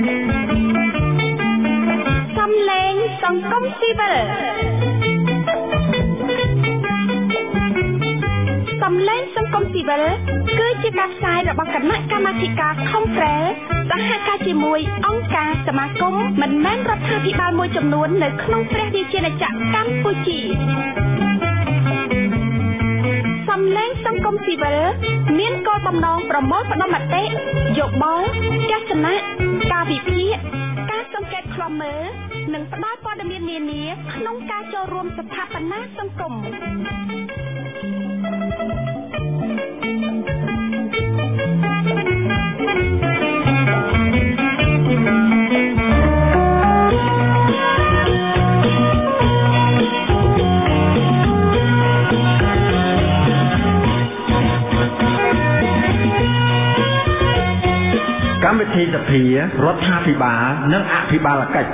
សំឡេងសង្គមស៊ីវិលសំឡេងសង្គមស៊ីវិលគឺជាការផ្សាយរបស់គណៈកម្មាធិការ Conference សហការជាមួយអង្គការសមាគមមិនមែនរដ្ឋាភិបាលមួយចំនួននៅក្នុងព្រះរាជាណាចក្រកម្ពុជាសំឡេងសង្គមស៊ីវិលមានគោលបំណងប្រមូលផ្ដុំមតិយោបល់ទស្សនៈការវិភាគការសង្កេតឃ្លាំមើលនិងផ្តល់ព័ត៌មាននានាក្នុងការចូលរួមស្ថាបនាសង្គមកម្មវិធីសភារដ្ឋាភិបាលនិងអភិបាលកិច្ច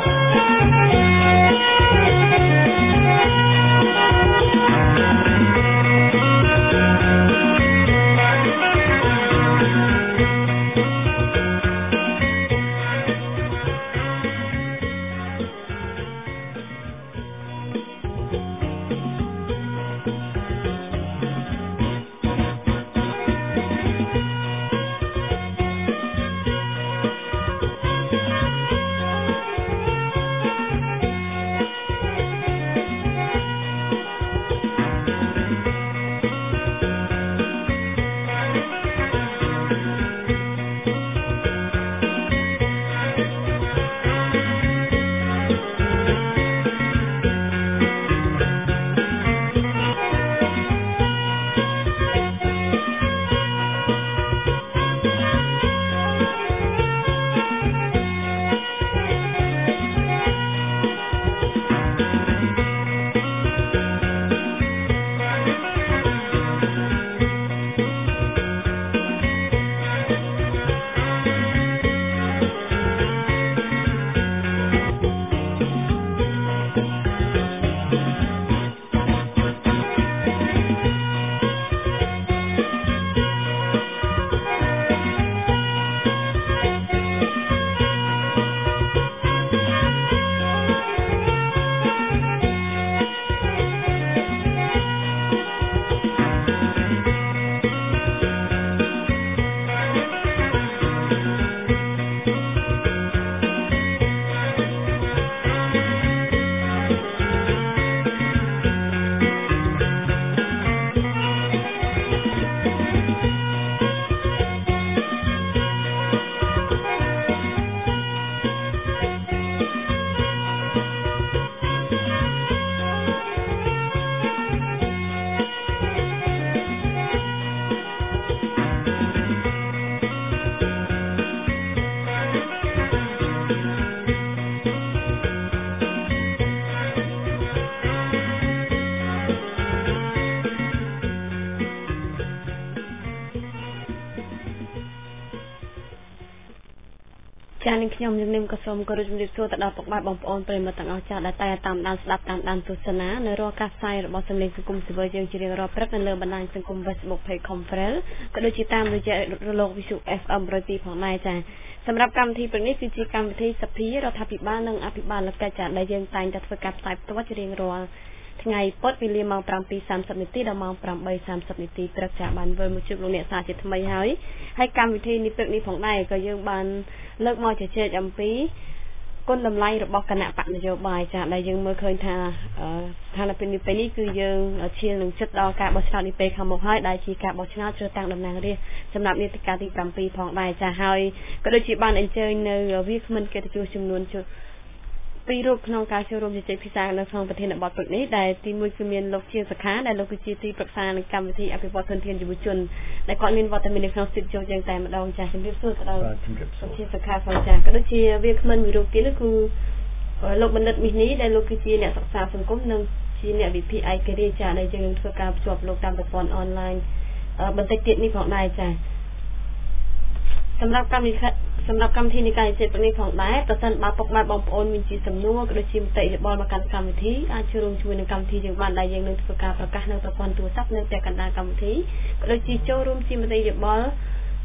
ចានឹងខ្ញុំជំនុំក៏សូមគោរពជំរាបសួរទៅដល់ពុកម៉ែបងប្អូនប្រិយមិត្តទាំងអស់ចាដែលតែតាមដានស្ដាប់តាមដានទស្សនានៅរាល់ការផ្សាយរបស់សំឡេងសង្គមស៊ីវិលយើងជារៀងរាល់ព្រឹកនៅលើបណ្ដាញសង្គម Facebook Page Conference ក៏ដូចជាតាមរយៈរលកវិទ្យុ FM 102ផងដែរចាសម្រាប់កម្មវិធីព្រឹកនេះគឺជាកម្មវិធីសភារដ្ឋាភិបាលនិងអភិបាលកិច្ចចាដែលយើងតែងតែធ្វើការផ្សាយផ្ទាល់ជារៀងរាល់ថ្ងៃពុធវេលាម៉ោង 7:30 នាទីដល់ម៉ោង 8:30 នាទីព្រឹកចាបានវិលមកជួបលោកអ្នកសាជាថ្មីហើយកម្មវិធីនេះព្រឹកនេះផងដែរក៏យើងបានលើកមកជជែកអំពីគុណតម្លៃរបស់គណៈបកនយោបាយចាដែលយើងមើលឃើញថាស្ថានភាពនេះពេលនេះគឺយើងឈាននឹងចិត្តដល់ការបោះឆ្នោតនេះពេលខាងមុខហើយដែលជាការបោះឆ្នោតជ្រើសតាំងតំណាងរាស្ត្រសម្រាប់នីតិកាលទី 7 ផងដែរចាហើយក៏ដូចជាបានអញ្ជើញនៅវាគ្មិនកិត្តិយសចំនួនពីររូបក្នុងការចូលរួមជជែកពិសានៅក្នុងប្រធានបទព្រឹកនេះដែលទី1គឺមានលោកជាសខាដែលលោកគឺជាទីប្រឹក្សានៃកម្មវិធីអភិវឌ្ឍធនធានយុវជនដែលគាត់មានវត្តមាននៅក្នុងស្ទីឌីយោយើងតែម្ដងចាជំរាបសួរទៅដល់លោកជាសខាផងចាក៏ដូចជាវាគ្មិនមួយរូបទៀតគឺលោកបណ្ឌិតមីនីដែលលោកគឺជាអ្នកសិក្សាសង្គមនិងជាអ្នកវិភាគឯករាជ្យចាដែលយើងធ្វើការភ្ជាប់លោកតាមប្រព័ន្ធអនឡាញបន្តិចទៀតនេះផងដែរចាសម្រាប់កម្មវិធីនៃការជជែកព្រឹកនេះផងដែរប្រសិនបើពុកម៉ែបងប្អូនមានជាសំណួរក៏ដូចជាមតិយោបល់មកកាន់កម្មវិធីអាចចូលរួមជួយនឹងកម្មវិធីយើងបានដែលយើងនឹងធ្វើការប្រកាសនៅប្រព័ន្ធទូរស័ព្ទនៅតែកណ្ដាលកម្មវិធីក៏ដូចជាចូលរួមជាមតិយោបល់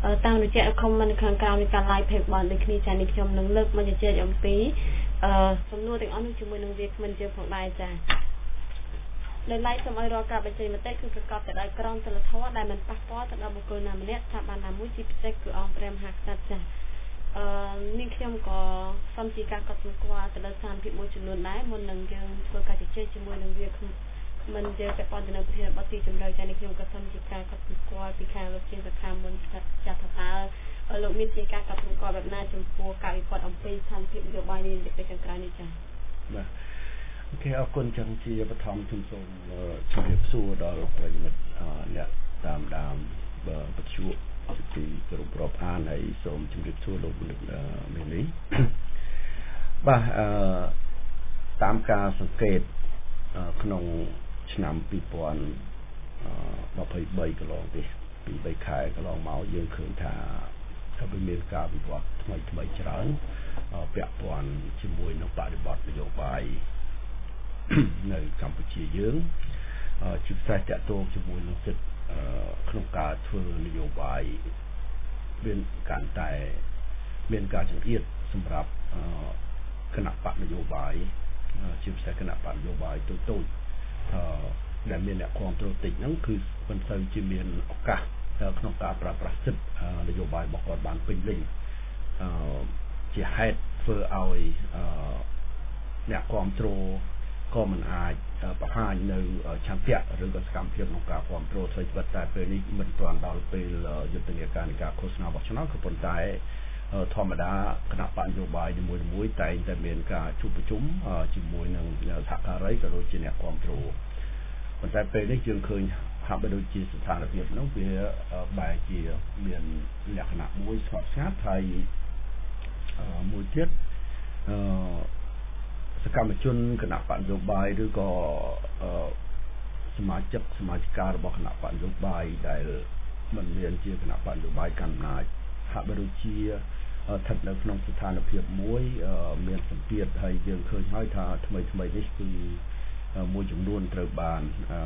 តាមរយៈ comment ខាងក្រោមនៃការ live page របស់ដូចគ្នាចានេះខ្ញុំនឹងលើកមកជជែកអំពីសំណួរទាំងអស់នោះជាមួយនឹងវាគ្មិនយើងផងដែរចាដោយឡែកសូមឲ្យរាល់ការបញ្ចេញមតិគឺប្រកបទៅដោយក្រមសីលធម៌ដែលមិនប៉ះពាល់ទៅដល់បុគ្គលណាម្នាក់ស្ថាប័នណាមួយជាពិសេសគឺអង្គព្រះមហាក្សត្រចានេះខ្ញុំក៏សូមជាការកត់សម្គាល់ទៅលើស្ថានភាពមួយចំនួនដែរមុននឹងយើងធ្វើការជជែកជាមួយនឹងវាមិនយើងតែប៉ុន្តែនៅប្រធានបទទីជំរឿចានេះខ្ញុំក៏សូមជាការកត់សម្គាល់ពីខាងលោកជាសខាមុនចាត់ថាលោកមានជាការកត់សម្គាល់បែបណាចំពោះការវិវត្តអំពីស្ថានភាពនយោបាយនេះនៅពេលខាងក្រោយនេះចាបាទអូខេអរគុណចឹងជាបឋមខ្ញុំសូមជម្រាបសួរដល់ប្រិយមិត្តអ្នកតាមដានបទជួបពីគ្រប់រាប់អានហើយសូមជម្រាបសួរលោកលោកមាននេះបាទតាមការសង្កេតក្នុងឆ្នាំ2023កន្លងនេះពី3ខែកន្លងមកយើងឃើញថាវាមានការវិវត្តថ្មីច្រើនពាក់ព័ន្ធជាមួយនឹងបរិបទនយោបាយនៅកម្ពុជាយើងជាពិសេសតាក់ទងជាមួយនឹងសិទ្ធិក្នុងការធ្វើនយោបាយមានការតែមានការចង្អៀតសម្រាប់គណៈបកនយោបាយជាពិសេសគណៈបកនយោបាយតូចដែលមានអ្នកគ្រប់គ្រងតិចហ្នឹងគឺមិនសូវជាមានឱកាសក្នុងការប្រើប្រាស់សិទ្ធិនយោបាយរបស់គាត់បានពេញលេញជាហេតុធ្វើឲ្យអ្នកគ្រប់គ្រងក៏មិនអាចបង្ហាញនៅឆន្ទៈឬក៏សកម្មភាពក្នុងការគ្រប់គ្រងធ្វើជីវិតតែពេលនេះមិនទាន់ដល់ពេលយុទ្ធនាការនៃការឃោសនារបស់ឆ្នាំក៏ប៉ុន្តែធម្មតាគណៈបកនយោបាយនីមួយៗតែងតែមានការជួបប្រជុំជាមួយនឹងសហការីក៏ដូចជាអ្នកគ្រប់គ្រងប៉ុន្តែពេលនេះយើងឃើញហាក់បីដូចជាស្ថានភាពនោះវាបែរជាមានលក្ខណៈមួយស្ងប់ស្ងាត់ហើយមួយទៀតសកម្មជនគណៈបកនយោបាយឬក៏សមាជិការបស់គណៈបកនយោបាយដែលមិនមានជាគណៈបកនយោបាយកាន់អំណាចហាក់បីដូចជាស្ថិតនៅក្នុងស្ថានភាពមួយមានសម្ពាធហើយយើងឃើញហើយថាថ្មីនេះគឺមួយចំនួនត្រូវបាន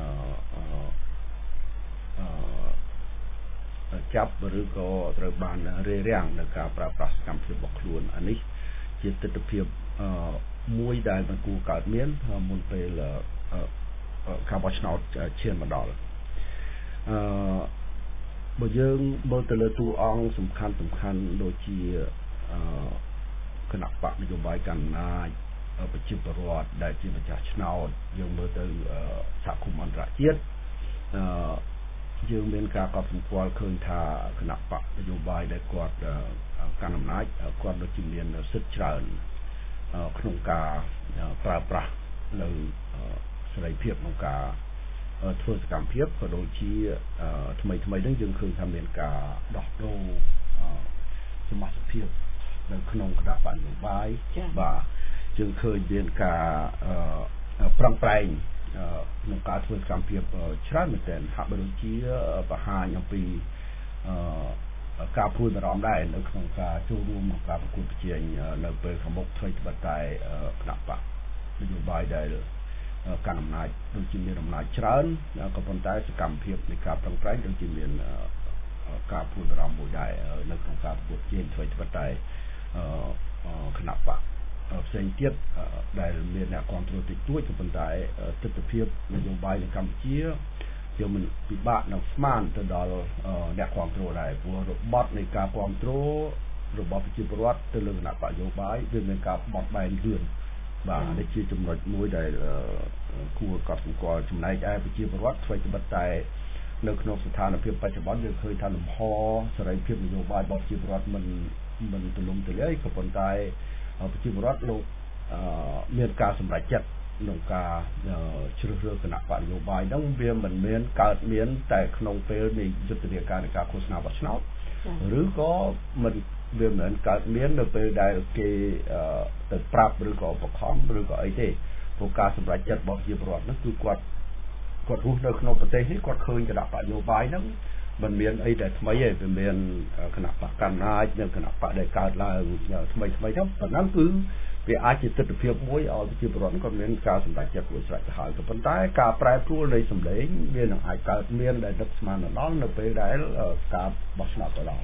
ចាប់ឬក៏ត្រូវបានរារាំងនៅការប្រើប្រាស់សកម្មភាពរបស់ខ្លួនអានេះជាទស្សនវិជ្ជាមួយដែលមិនគួរកើតមានមុនពេលការបោះឆ្នោតឈានមកដល់បើយើងមើលទៅលើតួអង្គសំខាន់ដូចជាគណៈបកនយោបាយកាន់អំណាចប្រជាពលរដ្ឋដែលជាម្ចាស់ឆ្នោតយើងមើលទៅសហគមន៍អន្តរជាតិយើងមានការកត់សម្គាល់ឃើញថាគណៈបកនយោបាយដែលគាត់កាន់អំណាចគាត់ដូចជាមានសិទ្ធិច្រើនក្នុងការប្រើប្រាស់នៅសេរីភាពក្នុងការធ្វើសកម្មភាពក៏ដូចជាថ្មីនេះយើងឃើញថាមានការដោះដូរសមាជិកភាពនៅក្នុងគណៈបកនយោបាយបាទយើងឃើញមានការប្រឹងប្រែងក្នុងការធ្វើសកម្មភាពច្រើនមែនទែនហាក់បីដូចជាបង្ហាញអំពីការព្រួយបារម្ភដែរនៅក្នុងការចូលរួមក្នុងការប្រកួតប្រជែងនៅពេលខាងមុខថ្មីត្បិតតែគណៈបកនយោបាយដែលកាន់អំណាចដូចជាមានអំណាចច្រើនក៏ប៉ុន្តែសកម្មភាពនៃការប្រឹងប្រែងដូចជាមានការព្រួយបារម្ភមួយដែរនៅក្នុងការប្រកួតប្រជែងថ្មីត្បិតតែគណៈបកផ្សេងទៀតដែលមានអ្នកគ្រប់គ្រងតិចតួចក៏ប៉ុន្តែទស្សនវិជ្ជានយោបាយនៅកម្ពុជាយើងមិនពិបាកនឹងស្មានទៅដល់អ្នកគ្រប់គ្រងដែរព្រោះរបបនៃការគ្រប់គ្រងរបស់ប្រជាពលរដ្ឋទៅលើគណៈបកនយោបាយវាមានការបត់បែនលឿនបាទនេះជាចំណុចមួយដែលគួរកត់សម្គាល់ចំណែកឯប្រជាពលរដ្ឋធ្វើត្បិតតែនៅក្នុងស្ថានភាពបច្ចុប្បន្នយើងឃើញថាលំហសេរីភាពនយោបាយរបស់ប្រជាពលរដ្ឋមិនទូលំទូលាយក៏ប៉ុន្តែប្រជាពលរដ្ឋលោកមានការសម្រេចចិត្តក្នុងការជ្រើសរើសគណៈបកនយោបាយហ្នឹងវាមិនមានកើតមានតែក្នុងពេលនៃយុទ្ធនាការនៃការឃោសនាបោះឆ្នោតឬក៏មិនវាមិនកើតមាននៅពេលដែលគេទៅប្រាប់ឬក៏បង្ខំឬក៏អីទេព្រោះការសម្រេចចិត្តរបស់ប្រជាពលរដ្ឋហ្នឹងគឺគាត់រស់នៅក្នុងប្រទេសនេះគាត់ឃើញគណៈបកនយោបាយហ្នឹងមិនមានអីដែលថ្មីទេវាមានគណៈបកកាន់អំណាចនិងគណៈបកដែលកើតឡើងថ្មីទៅប៉ុណ្ណឹងគឺវាអាចជាទស្សនវិជ្ជាមួយឲ្យប្រជាពលរដ្ឋក៏មានការសម្រេចចិត្តមួយស្រេចទៅហើយក៏ប៉ុន្តែការប្រែប្រួលនៃសម្លេងវានឹងអាចកើតមានដែលដឹកស្មានដល់នៅពេលដែលការបោះឆ្នោតទៅដល់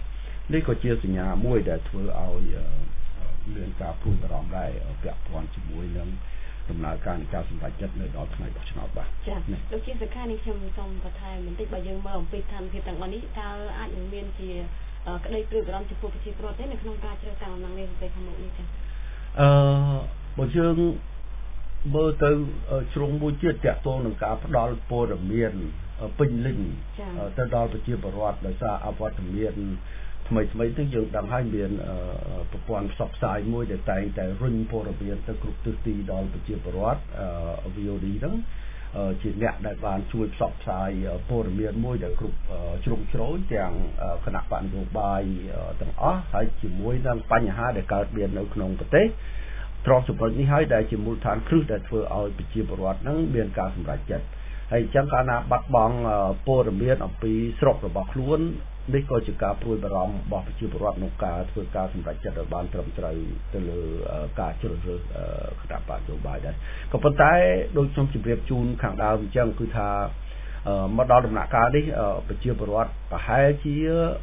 នេះក៏ជាសញ្ញាមួយដែលធ្វើឲ្យមានការព្រួយបារម្ភដែរពាក់ព័ន្ធជាមួយនឹងដំណើរការនៃការសម្រេចចិត្តនៅដល់ថ្ងៃបោះឆ្នោតបាទចា៎លោកជាសខានេះខ្ញុំសូមបន្ថែមបន្តិចបើយើងមើលអំពីស្ថានភាពទាំងអស់នេះតើអាចនឹងមានជាក្តីព្រួយបារម្ភចំពោះប្រជាពលរដ្ឋទេនៅក្នុងការជ្រើសតាំងតំណែងនេះទៅខាងមុខនេះចា៎បើយើងមើលទៅជ្រុងមួយទៀតតាក់ទងនឹងការផ្ដល់ព័ត៌មានពេញលេញទៅដល់ប្រជាពលរដ្ឋដោយសារអវត្តមានថ្មីនេះយើងដឹងហើយមានប្រព័ន្ធផ្សព្វផ្សាយមួយដែលតែងតែរុញព័ត៌មានទៅគ្រប់ទិសទីដល់ប្រជាពលរដ្ឋ VOD ហ្នឹងជាអ្នកដែលបានជួយផ្សព្វផ្សាយព័ត៌មានមួយដែលគ្រប់ជ្រុងជ្រោយទាំងគណៈបកនយោបាយទាំងអស់ហើយជាមួយនឹងបញ្ហាដែលកើតមាននៅក្នុងប្រទេសទ្រព្យសម្បត្តិនេះហើយដែលជាមូលដ្ឋានគ្រឹះដែលធ្វើឲ្យប្រជាពលរដ្ឋហ្នឹងមានការសម្រេចចិត្តហើយអញ្ចឹងកាលណាបាត់បង់ព័ត៌មានអំពីស្រុករបស់ខ្លួននេះក៏ជាការព្រួយបារម្ភរបស់ប្រជាពលរដ្ឋក្នុងការធ្វើការសម្រេចចិត្តឲ្យបានត្រឹមត្រូវទៅលើការជ្រើសរើសគណៈបកនយោបាយដែរក៏ប៉ុន្តែដូចខ្ញុំជម្រាបជូនខាងដើមអញ្ចឹងគឺថាមកដល់ដំណាក់កាលនេះប្រជាពលរដ្ឋប្រហែលជា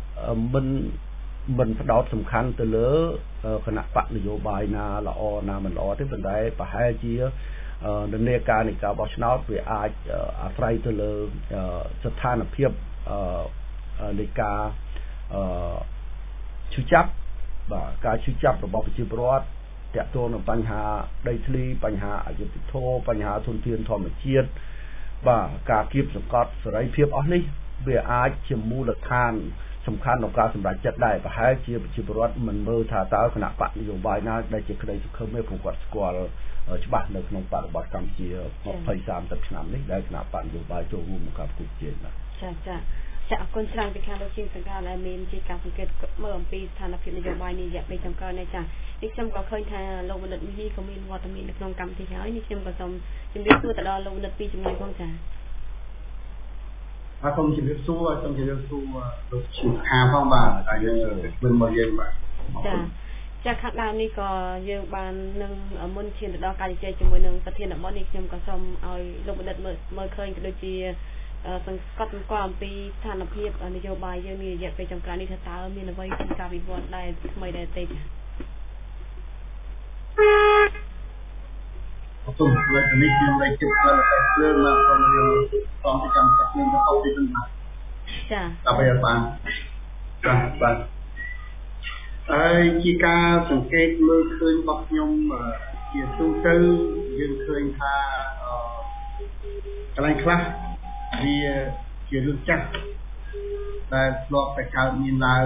មិនផ្ដោតសំខាន់ទៅលើគណៈបកនយោបាយណាល្អណាមិនល្អទេប៉ុន្តែប្រហែលជានិន្នាការនៃការបោះឆ្នោតវាអាចអាស្រ័យទៅលើស្ថានភាពនៃការឈឺចាប់បាទការឈឺចាប់របស់ប្រជាពលរដ្ឋតាក់ទងនឹងបញ្ហាដីធ្លីបញ្ហាអយុត្តិធម៌បញ្ហាធនធានធម្មជាតិបាទការគៀបសង្កត់សេរីភាពអស់នេះវាអាចជាមូលដ្ឋានសំខាន់ក្នុងការសម្រេចចិត្តដែរប្រហែលជាប្រជាពលរដ្ឋមិនមើលថាតើគណៈបកនយោបាយណាដែលជាក្តីសង្ឃឹមទេព្រោះគាត់ស្គាល់ច្បាស់នៅក្នុងបរិបទកម្ពុជា20-30 ឆ្នាំនេះដែលគណៈបកនយោបាយចូលរួមក្នុងការប្រកួតប្រជែងបាទចាអរគុណច្រើនពីខាងលោកជាសង្កាដែលមានជាការសង្កេតមើលអំពីស្ថានភាពនយោបាយនេះរយៈពេលចុងក្រោយនេះចានេះខ្ញុំក៏ឃើញថាលោកបណ្ឌិតនេះក៏មានវត្តមាននៅក្នុងកម្មវិធីហើយនេះខ្ញុំក៏សូមជម្រាបសួរទៅដល់លោកបណ្ឌិតពីជំនួយផងចាសូមជម្រាបសួរលោកជាខាផងបាទតែយើងមិនមកយើងបាទចាខាងដើមនេះក៏យើងបាននឹងមុនឈានទៅដល់ការជជែកជាមួយនឹងប្រធានបទនេះខ្ញុំក៏សូមឲ្យលោកបណ្ឌិតមើលឃើញក៏ដូចជាសង្កត់សម្គាល់អំពីស្ថានភាពនយោបាយយើងនេះរយៈពេលចុងក្រោយនេះថាតើមានអ្វីជាការវិវត្តដែរថ្មីដែរទេចាអរគុណលោកនេះខ្ញុំលេខជិតដល់តែភ្លើងមកក្រុមយើងសូមប្រចាំសាច់ខ្ញុំទៅអត់ទីទៅបាទចាដល់ពេលបានបាទហើយជាការសង្កេតមើលឃើញរបស់ខ្ញុំជាទូទៅយើងឃើញថាកន្លែងខ្លះវាជារឿងចាស់ដែលធ្លាប់តែកើតមានឡើង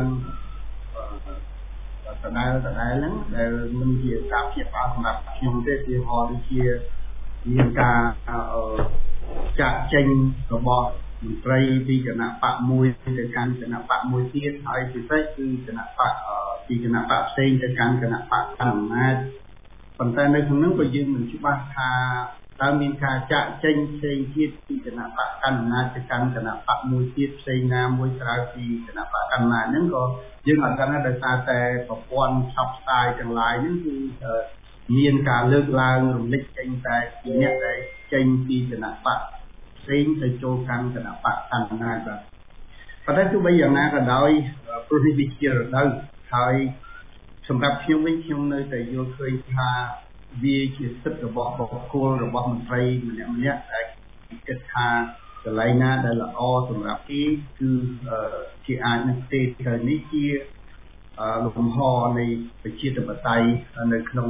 ដដែលហ្នឹងដែលមិនជាការព្យាបាលសម្រាប់ខ្ញុំទេវាហោដូចជាមានការចាក់ចេញរបស់មន្ត្រីពីគណៈបកមួយទៅកាន់គណៈបកមួយទៀតហើយពិសេសគឺគណៈបកពីគណៈបកផ្សេងទៅកាន់គណៈបកអំណាចប៉ុន្តែនៅក្នុងនោះក៏យើងមិនច្បាស់ថាតើមានការចាក់ចេញផ្សេងទៀតពីគណៈបកកណ្ដាលអំណាចទៅកាន់គណៈបកមួយទៀតផ្សេងណាមួយក្រៅពីគណៈបកកណ្ដាលហ្នឹងក៏យើងអត់ដឹងដែរដោយសារតែប្រព័ន្ធផ្សព្វផ្សាយទាំងឡាយហ្នឹងគឺមានការលើកឡើងរំលេចចេញតែពីអ្នកដែលចេញពីគណៈបកផ្សេងទៅចូលកាន់គណៈបកកណ្ដាលអំណាចបាទប៉ុន្តែទោះបីយ៉ាងណាក៏ដោយព្រោះនេះវាជារដូវហើយសម្រាប់ខ្ញុំវិញខ្ញុំនៅតែយល់ឃើញថាវាជាសិទ្ធិរបស់បុគ្គលរបស់មន្ត្រីម្នាក់ៗដែលគិតថាកន្លែងណាដែលល្អសម្រាប់គេគឺជាអាចនឹងទេទៅនេះជាលំហនៃប្រជាធិបតេយ្យនៅក្នុង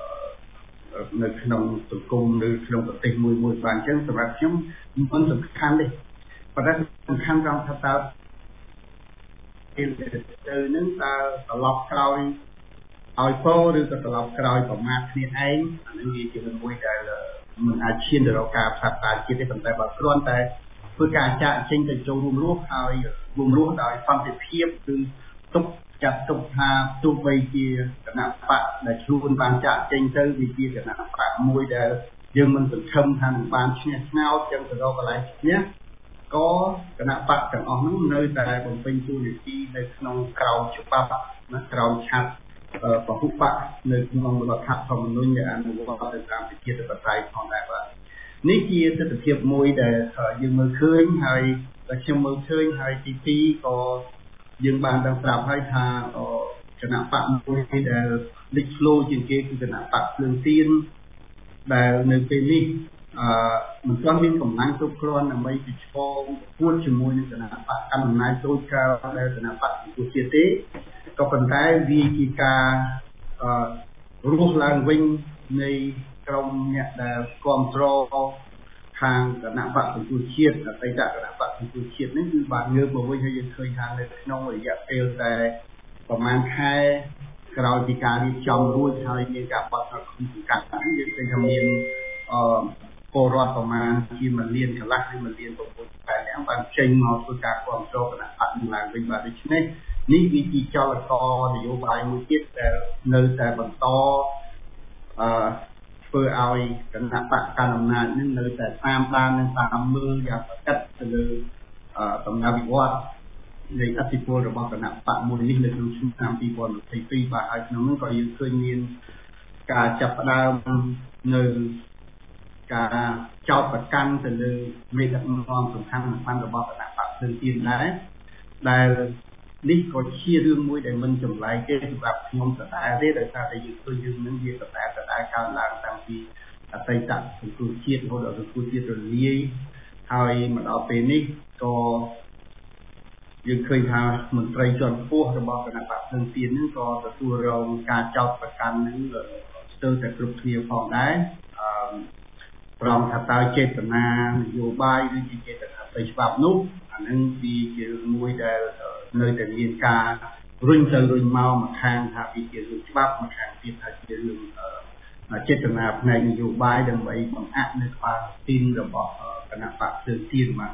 សង្គមឬក្នុងប្រទេសមួយបានអញ្ចឹងសម្រាប់ខ្ញុំមិនសំខាន់ទេប៉ុន្តែសំខាន់ត្រង់ថាតើពេលទៅនឹងតើត្រឡប់ក្រោយឲ្យពោឬក៏ត្រឡប់ក្រោយប្រមាថគ្នាឯងអានេះវាជាមួយដែលមិនអាចឈានទៅរកការផ្សព្វផ្សាយជាតិទេប៉ុន្តែបើគ្រាន់តែធ្វើការចាក់ចេញទៅចូលរួមរស់ហើយរួមរស់ដោយសន្តិភាពគឺចាត់ទុកថាទោះបីជាគណៈបកដែលខ្លួនបានចាក់ចេញទៅវាជាគណៈបកមួយដែលយើងមិនសង្ឃឹមថានឹងបានឈ្នះឆ្នោតចឹងទៅរកកន្លែងឈ្នះក៏គណៈបកទាំងអស់នោះនៅតែបំពេញតួនាទីនៅក្នុងក្រមច្បាប់ណាក្រមឆាត់ពហុបកនៅក្នុងរដ្ឋធម្មនុញ្ញដែលអនុវត្តទៅតាមប្រជាធិបតេយ្យផងដែរបាទនេះជាទស្សនវិជ្ជាមួយដែលយើងមើលឃើញហើយខ្ញុំមើលឃើញហើយទី2ក៏យើងបានដឹងប្រាប់ហើយថាគណៈបកមួយដែលលេចធ្លោជាងគេគឺគណៈបកភ្លើងទៀនដែលនៅពេលនេះមិនទាន់មានកម្លាំងគ្រប់គ្រាន់ដើម្បីប្រឈមប្រកួតជាមួយនឹងគណៈបកកណ្ដាលអំណាចតូចក្រោយដែលគណៈបកប្រជាជាតិទេក៏ប៉ុន្តែវាជាការរស់ឡើងវិញនៃក្រុមអ្នកដែលគ្រប់គ្រងខាងគណៈបកប្រជាជាតិអតីតគណៈបកប្រជាជាតិនេះគឺបានងើបមកវិញហើយយើងឃើញថានៅក្នុងរយៈពេលតែប្រហែលខែក្រោយពីការរៀបចំរួចហើយមានការបោះឆ្នោតក្នុងសង្កាត់នេះយើងឃើញថាមានពលរដ្ឋប្រមាណជា1លានកន្លះឬ1លាន6ខែយ៉ាងបានចេញមកធ្វើការគ្រប់គ្រងគណៈបកឡើងវិញបាទដូច្នេះនេះវាជាចលករនយោបាយមួយទៀតដែលនៅតែបន្តធ្វើឲ្យគណៈបកកណ្ដាលអំណាចនឹងនៅតែតាមដាននិងតាមមើលយ៉ាងប្រកិតទៅលើដំណើរវិវត្តនៃអធិពលរបស់គណៈបកមួយនេះនៅក្នុងឆ្នាំ2022បាទហើយក្នុងនោះក៏យើងឃើញមានការចាប់ផ្ដើមនៅការចោទប្រកាន់ទៅលើមេដឹកនាំសំខាន់របស់គណៈបកភ្លើងទៀនដែរដែលនេះក៏ជារឿងមួយដែលមិនចម្លែកទេសម្រាប់ខ្ញុំដដែលទេដោយសារតែយើងឃើញរឿងនឹងវាដដែលកើតឡើងតាំងពីអតីតសង្គមជាតិរហូតដល់សង្គមជាតិរលាយហើយមកដល់ពេលនេះក៏យើងឃើញថាមន្ត្រីជាន់ខ្ពស់របស់គណៈបកភ្លើងទៀននឹងក៏ទទួលរងការចោទប្រកាន់នឹងស្ទើរតែគ្រប់គ្នាផងដែរព្រមថាតើចេតនានយោបាយឬជាចេតនាផ្លូវច្បាប់នោះអានឹងវាជារឿងមួយដែលនៅតែមានការរុញទៅរុញមកមួយខាងថាវាជារឿងច្បាប់មួយខាងទៀតថាជារឿងចេតនាផ្នែកនយោបាយដើម្បីបង្អាក់នៅក្បាលទីនរបស់គណៈបកភ្លើងទៀនមក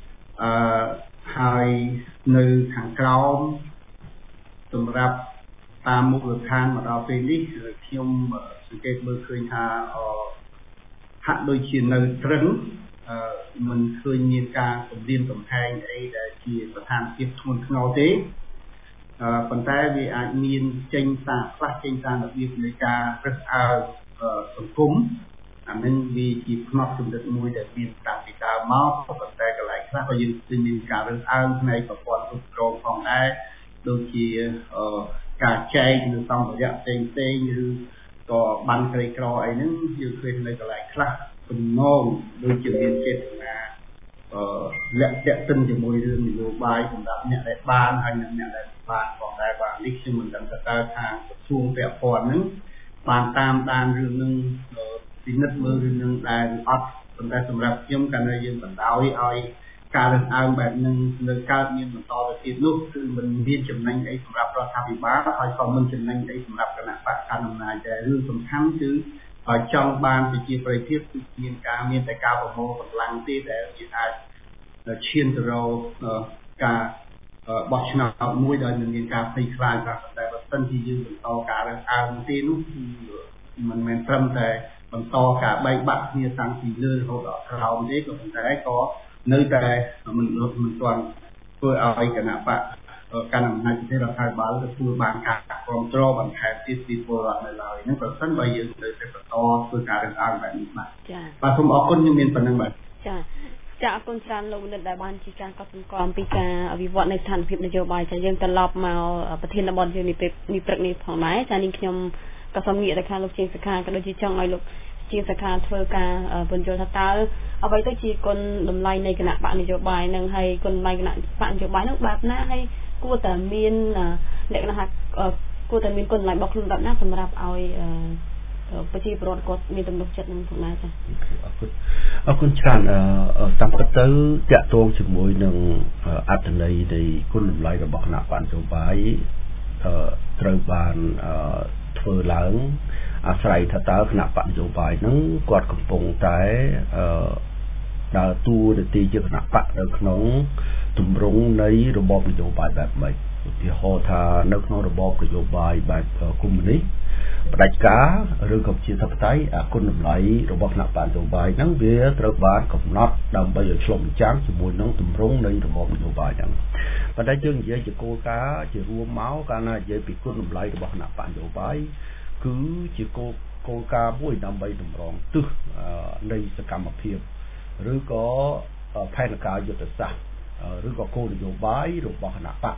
ហើយនៅខាងក្រោមសម្រាប់តាមមុខដ្ឋានមកដល់ពេលនេះខ្ញុំសង្កេតមើលឃើញថាហាក់ដូចជានៅត្រឹងមិនឃើញមានការគម្រាមកំហែងអីដែលជាស្ថានភាពធ្ងន់ធ្ងរទេប៉ុន្តែវាអាចមានចេញសារខ្លះចេញតាមរបៀបនៃការរឹសអើងសង្គមអានឹងវាជាផ្នត់គំនិតមួយដែលមានតាំងពីដើមមកប៉ុន្តែកន្លែងខ្លះក៏យើងឃើញមានការរឹសអើងផ្នែកប្រព័ន្ធគ្រប់គ្រងផងដែរដូចជាការចែកនៅសម្ភារៈផ្សេងឬក៏បានក្រីក្រអីហ្នឹងយើងឃើញនៅកន្លែងខ្លះទំនងដូចជាមានចេតនាលក្ខណៈទិនជាមួយរឿងនយោបាយសម្រាប់អ្នកដែលបានហើយនិងអ្នកដែលបានផងដែរបាទនេះខ្ញុំមិនដឹងថាតើខាងក្រសួងពាក់ព័ន្ធហ្នឹងបានតាមដានរឿងហ្នឹងពិនិត្យមើលរឿងហ្នឹងដែរឬអត់ប៉ុន្តែសម្រាប់ខ្ញុំកាលណាយើងបណ្ដោយឲ្យការរើសអើងបែបហ្នឹងនៅកើតមានបន្តទៅទៀតនោះគឺមិនមានចំណេញអីសម្រាប់រដ្ឋាភិបាលហើយក៏មិនចំណេញអីសម្រាប់គណៈបកកណ្ដាលអំណាចដែររឿងសំខាន់គឺឲ្យចង់បានប្រជាប្រិយភាពគឺមានតែការប្រមូលកម្លាំងទេដែលយើងអាចឈានទៅរកការបោះឆ្នោតមួយដោយមិនមានការភ័យខ្លាចបាទតែបើសិនជាយើងបន្តការរើសអើងទេនោះគឺមិនមែនត្រឹមតែបន្តការបែកបាក់គ្នាតាំងពីលើរហូតដល់ក្រោមទេក៏ប៉ុន្តែក៏នៅតែមិនទាន់ធ្វើឲ្យគណៈបកកណ្ដាលអំណាចប្រទេសរដ្ឋាភិបាលទទួលបានការគ្រប់គ្រងបន្ថែមទៀតពីពលរដ្ឋនៅឡើយហ្នឹងប្រសិនបើយើងនៅតែបន្តធ្វើការរើសអើងបែបនេះបាទចា៎បាទសូមអរគុណខ្ញុំមានប៉ុណ្្នឹងបាទចា៎ចាអរគុណច្រើនលោកនិតដែលបានជាការកត់សម្គាល់អំពីការវិវត្តនៃស្ថានភាពនយោបាយចាយើងត្រឡប់មកប្រធានបទយើងនេះព្រឹកនេះផងដែរចានាងខ្ញុំក៏សូមងាកទៅខាងលោកជាងសខាក៏ដូចជាចង់ឲ្យលោកជាងសខាធ្វើការបញ្យល់ថាតើអ្វីទៅជាគុណតម្លៃនៃគណៈបកនយោបាយនឹងហើយគុណតម្លៃគណៈបកនយោបាយនោះបែបណាហើយគួរតែមានលក្ខណៈថាគួរតែមានគុណតម្លៃរបស់ខ្លួនបែបណាសម្រាប់ឲ្យប្រជាពលរដ្ឋគាត់មានទំនុកចិត្តនឹងផងដែរចា៎អរគុណច្រើនតាមពិតទៅតាក់ទងជាមួយនឹងអត្ថន័យនៃគុណតម្លៃរបស់គណៈបកនយោបាយត្រូវបានធ្វើឡើងអាស្រ័យថាតើគណៈបកនយោបាយហ្នឹងគាត់កំពុងតែដើរតួនាទីជាគណៈបកនៅក្នុងទម្រង់នៃរបបនយោបាយបែបម៉េចឧទាហរណ៍ថានៅក្នុងរបបនយោបាយបែបកុម្មុយនីសផ្ដាច់ការឬក៏ជាធិបតេយ្យគុណតម្លៃរបស់គណៈបកនយោបាយហ្នឹងវាត្រូវបានកំណត់ដើម្បីឲ្យឆ្លុះបញ្ចាំងជាមួយនឹងទម្រង់នៃរបបនយោបាយហ្នឹងប៉ុន្តែយើងនិយាយជាគោលការណ៍ជារួមមកកាលណានិយាយពីគុណតម្លៃរបស់គណៈបកនយោបាយគឺជាគោលការណ៍មួយដើម្បីតម្រង់ទិសនៃសកម្មភាពឬក៏ផែនការយុទ្ធសាស្ត្រឬក៏គោលនយោបាយរបស់គណៈបក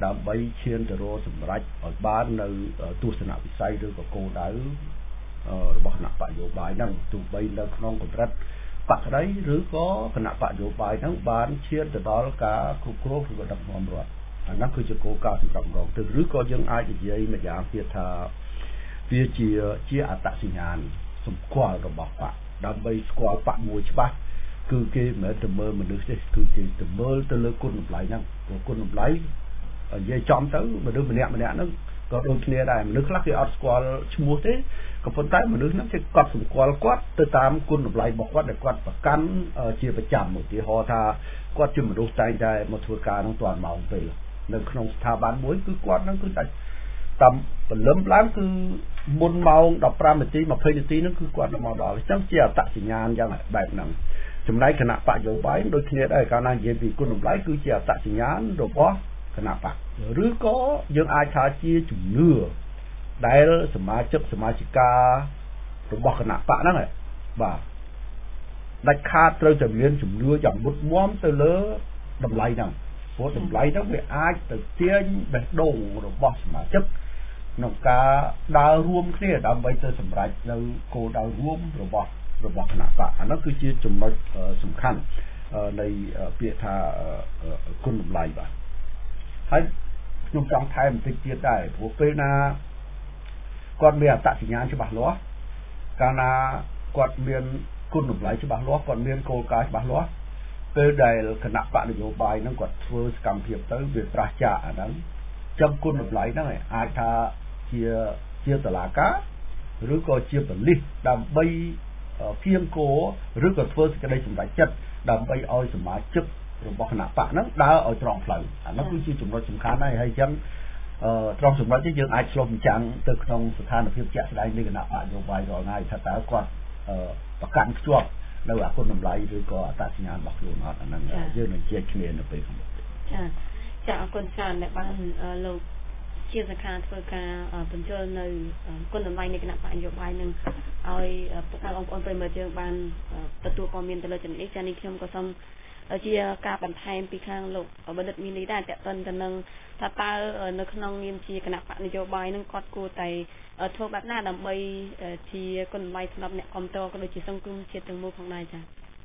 ដើម្បីឈានទៅរកសម្រេចឲ្យបាននៅទស្សនវិស័យឬក៏គោលដៅរបស់គណៈបកនយោបាយហ្នឹងទោះបីនៅក្នុងកម្រិតបកក្តីឬក៏គណៈបកនយោបាយហ្នឹងបានឈានទៅដល់ការគ្រប់គ្រងរបស់ដឹកនាំរដ្ឋអាហ្នឹងគឺជាគោលការណ៍សម្រាប់ម្ដងទៅឬក៏យើងអាចនិយាយម្យ៉ាងទៀតថាវាជាអត្តសញ្ញាណសម្គាល់របស់បកដើម្បីស្គាល់បកមួយច្បាស់គឺគេមិនមែនទៅមើលមនុស្សទេគឺគេទៅមើលទៅលើគុណតម្លៃហ្នឹងព្រោះគុណតម្លៃនិយាយចំទៅមនុស្សម្នាក់ហ្នឹងក៏ដូចគ្នាដែរមនុស្សខ្លះគេអត់ស្គាល់ឈ្មោះទេក៏ប៉ុន្តែមនុស្សហ្នឹងគេកត់សម្គាល់គាត់ទៅតាមគុណតម្លៃរបស់គាត់ដែលគាត់ប្រកាន់ជាប្រចាំឧទាហរណ៍ថាគាត់ជាមនុស្សតែងតែមកធ្វើការក្នុងទាន់ម៉ោងពេលនៅក្នុងស្ថាប័នមួយគឺគាត់ហ្នឹងគឺតែតាមពលឹមឡើងគឺមុនម៉ោង15នាទី20នាទីហ្នឹងគឺគាត់មកដល់អញ្ចឹងជាអត្តសញ្ញាណយ៉ាងបែបហ្នឹងចំណែកគណៈបកនយោបាយដូចគ្នាដែរកាលណានិយាយពីគុណតម្លៃគឺជាអត្តសញ្ញាណរបស់គណៈបកឬក៏យើងអាចថាជាជំនឿដែលសមាជិកសមាជិការបស់គណៈបកហ្នឹងបាទដាច់ខាតត្រូវតែមានជំនឿយ៉ាងមុតមមទៅលើតម្លៃហ្នឹងព្រោះតម្លៃហ្នឹងវាអាចទៅទាញបេះដូងរបស់សមាជិកក្នុងការដើររួមគ្នាដើម្បីទៅសម្រេចនៅគោលដៅរួមរបស់គណៈបកអានោះគឺជាចំណុចសំខាន់នៃពាក្យថាគុណតម្លៃបាទហើយខ្ញុំចង់ថែមបន្តិចទៀតដែរព្រោះពេលណាគាត់មានអត្តសញ្ញាណច្បាស់លាស់កាលណាគាត់មានគុណតម្លៃច្បាស់លាស់គាត់មានគោលការណ៍ច្បាស់លាស់ពេលដែលគណៈបកនយោបាយហ្នឹងគាត់ធ្វើសកម្មភាពទៅវាប្រឆាំងអាហ្នឹងចឹងគុណតម្លៃហ្នឹងអាចថាជាតឡាការឬក៏ជាបលិសដើម្បីគៀងគោឬក៏ធ្វើសេចក្តីសម្រេចចិត្តដើម្បីឲ្យសមាជិករបស់គណៈបកហ្នឹងដើរឲ្យត្រង់ផ្លូវអានោះគឺជាចំណុចសំខាន់ហើយចឹងត្រង់ចំណុចនេះយើងអាចឆ្លុះបញ្ចាំងទៅក្នុងស្ថានភាពជាក់ស្ដែងនៃគណៈបកនយោបាយរាល់ថ្ងៃថាតើគាត់ប្រកាន់ខ្ជាប់នៅអគុណតម្លៃឬក៏អត្តសញ្ញាណរបស់ខ្លួនអត់អាហ្នឹងយើងនឹងជែកគ្នានៅពេលខាងមុខចាអរគុណច្រើនដែលបានលោកជាសខាធ្វើការបញ្ចូលនៅគុណតម្លៃនៃគណៈបកនយោបាយនឹងឲ្យពុកម៉ែបងប្អូនប្រិយមិត្តយើងបានទទួលព័ត៌មានទៅលើចំណុចនេះចានេះខ្ញុំក៏សូមជាការបន្ថែមពីខាងលោកបណ្ឌិតមាននេះដែរតើតើទៅនឹងថាតើនៅក្នុងនាមជាគណៈបកនយោបាយនឹងគាត់គួរតែធ្វើបែបណាដើម្បីជាគុណតម្លៃសម្រាប់អ្នកគ្រប់គ្រងក៏ដូចជាសង្គមជាតិទាំងមូលផងដែរចា៎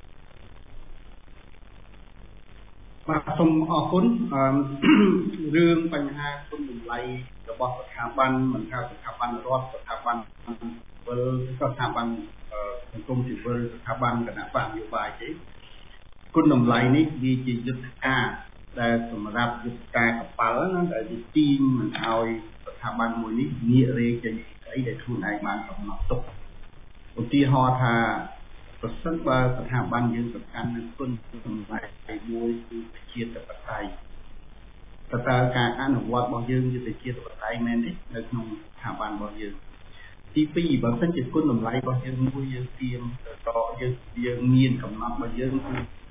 បាទសូមអរគុណរឿងបញ្ហាគុណតម្លៃរបស់ស្ថាប័នមិនថាស្ថាប័នរដ្ឋស្ថាប័នវិលស្ថាប័នសង្គមស៊ីវិលស្ថាប័នគណៈបកនយោបាយទេគុណតម្លៃនេះវាជាយុទ្ធការដែលសម្រាប់យុទ្ធការកប៉ាល់ណាដែលទីទាញមិនឲ្យស្ថាប័នមួយនេះងាករេចេញស្អីដែលខ្លួនឯងបានកំណត់ទុកឧទាហរណ៍ថាប្រសិនបើស្ថាប័នយើងប្រកាន់នឹងគុណតម្លៃមួយគឺប្រជាធិបតេយ្យតើការអនុវត្តរបស់យើងជាប្រជាធិបតេយ្យមែនទេនៅក្នុងស្ថាប័នរបស់យើងទី2បើសិនជាគុណតម្លៃរបស់យើងមួយយើងទៀមតយើងមានកំណត់របស់យើងគឺ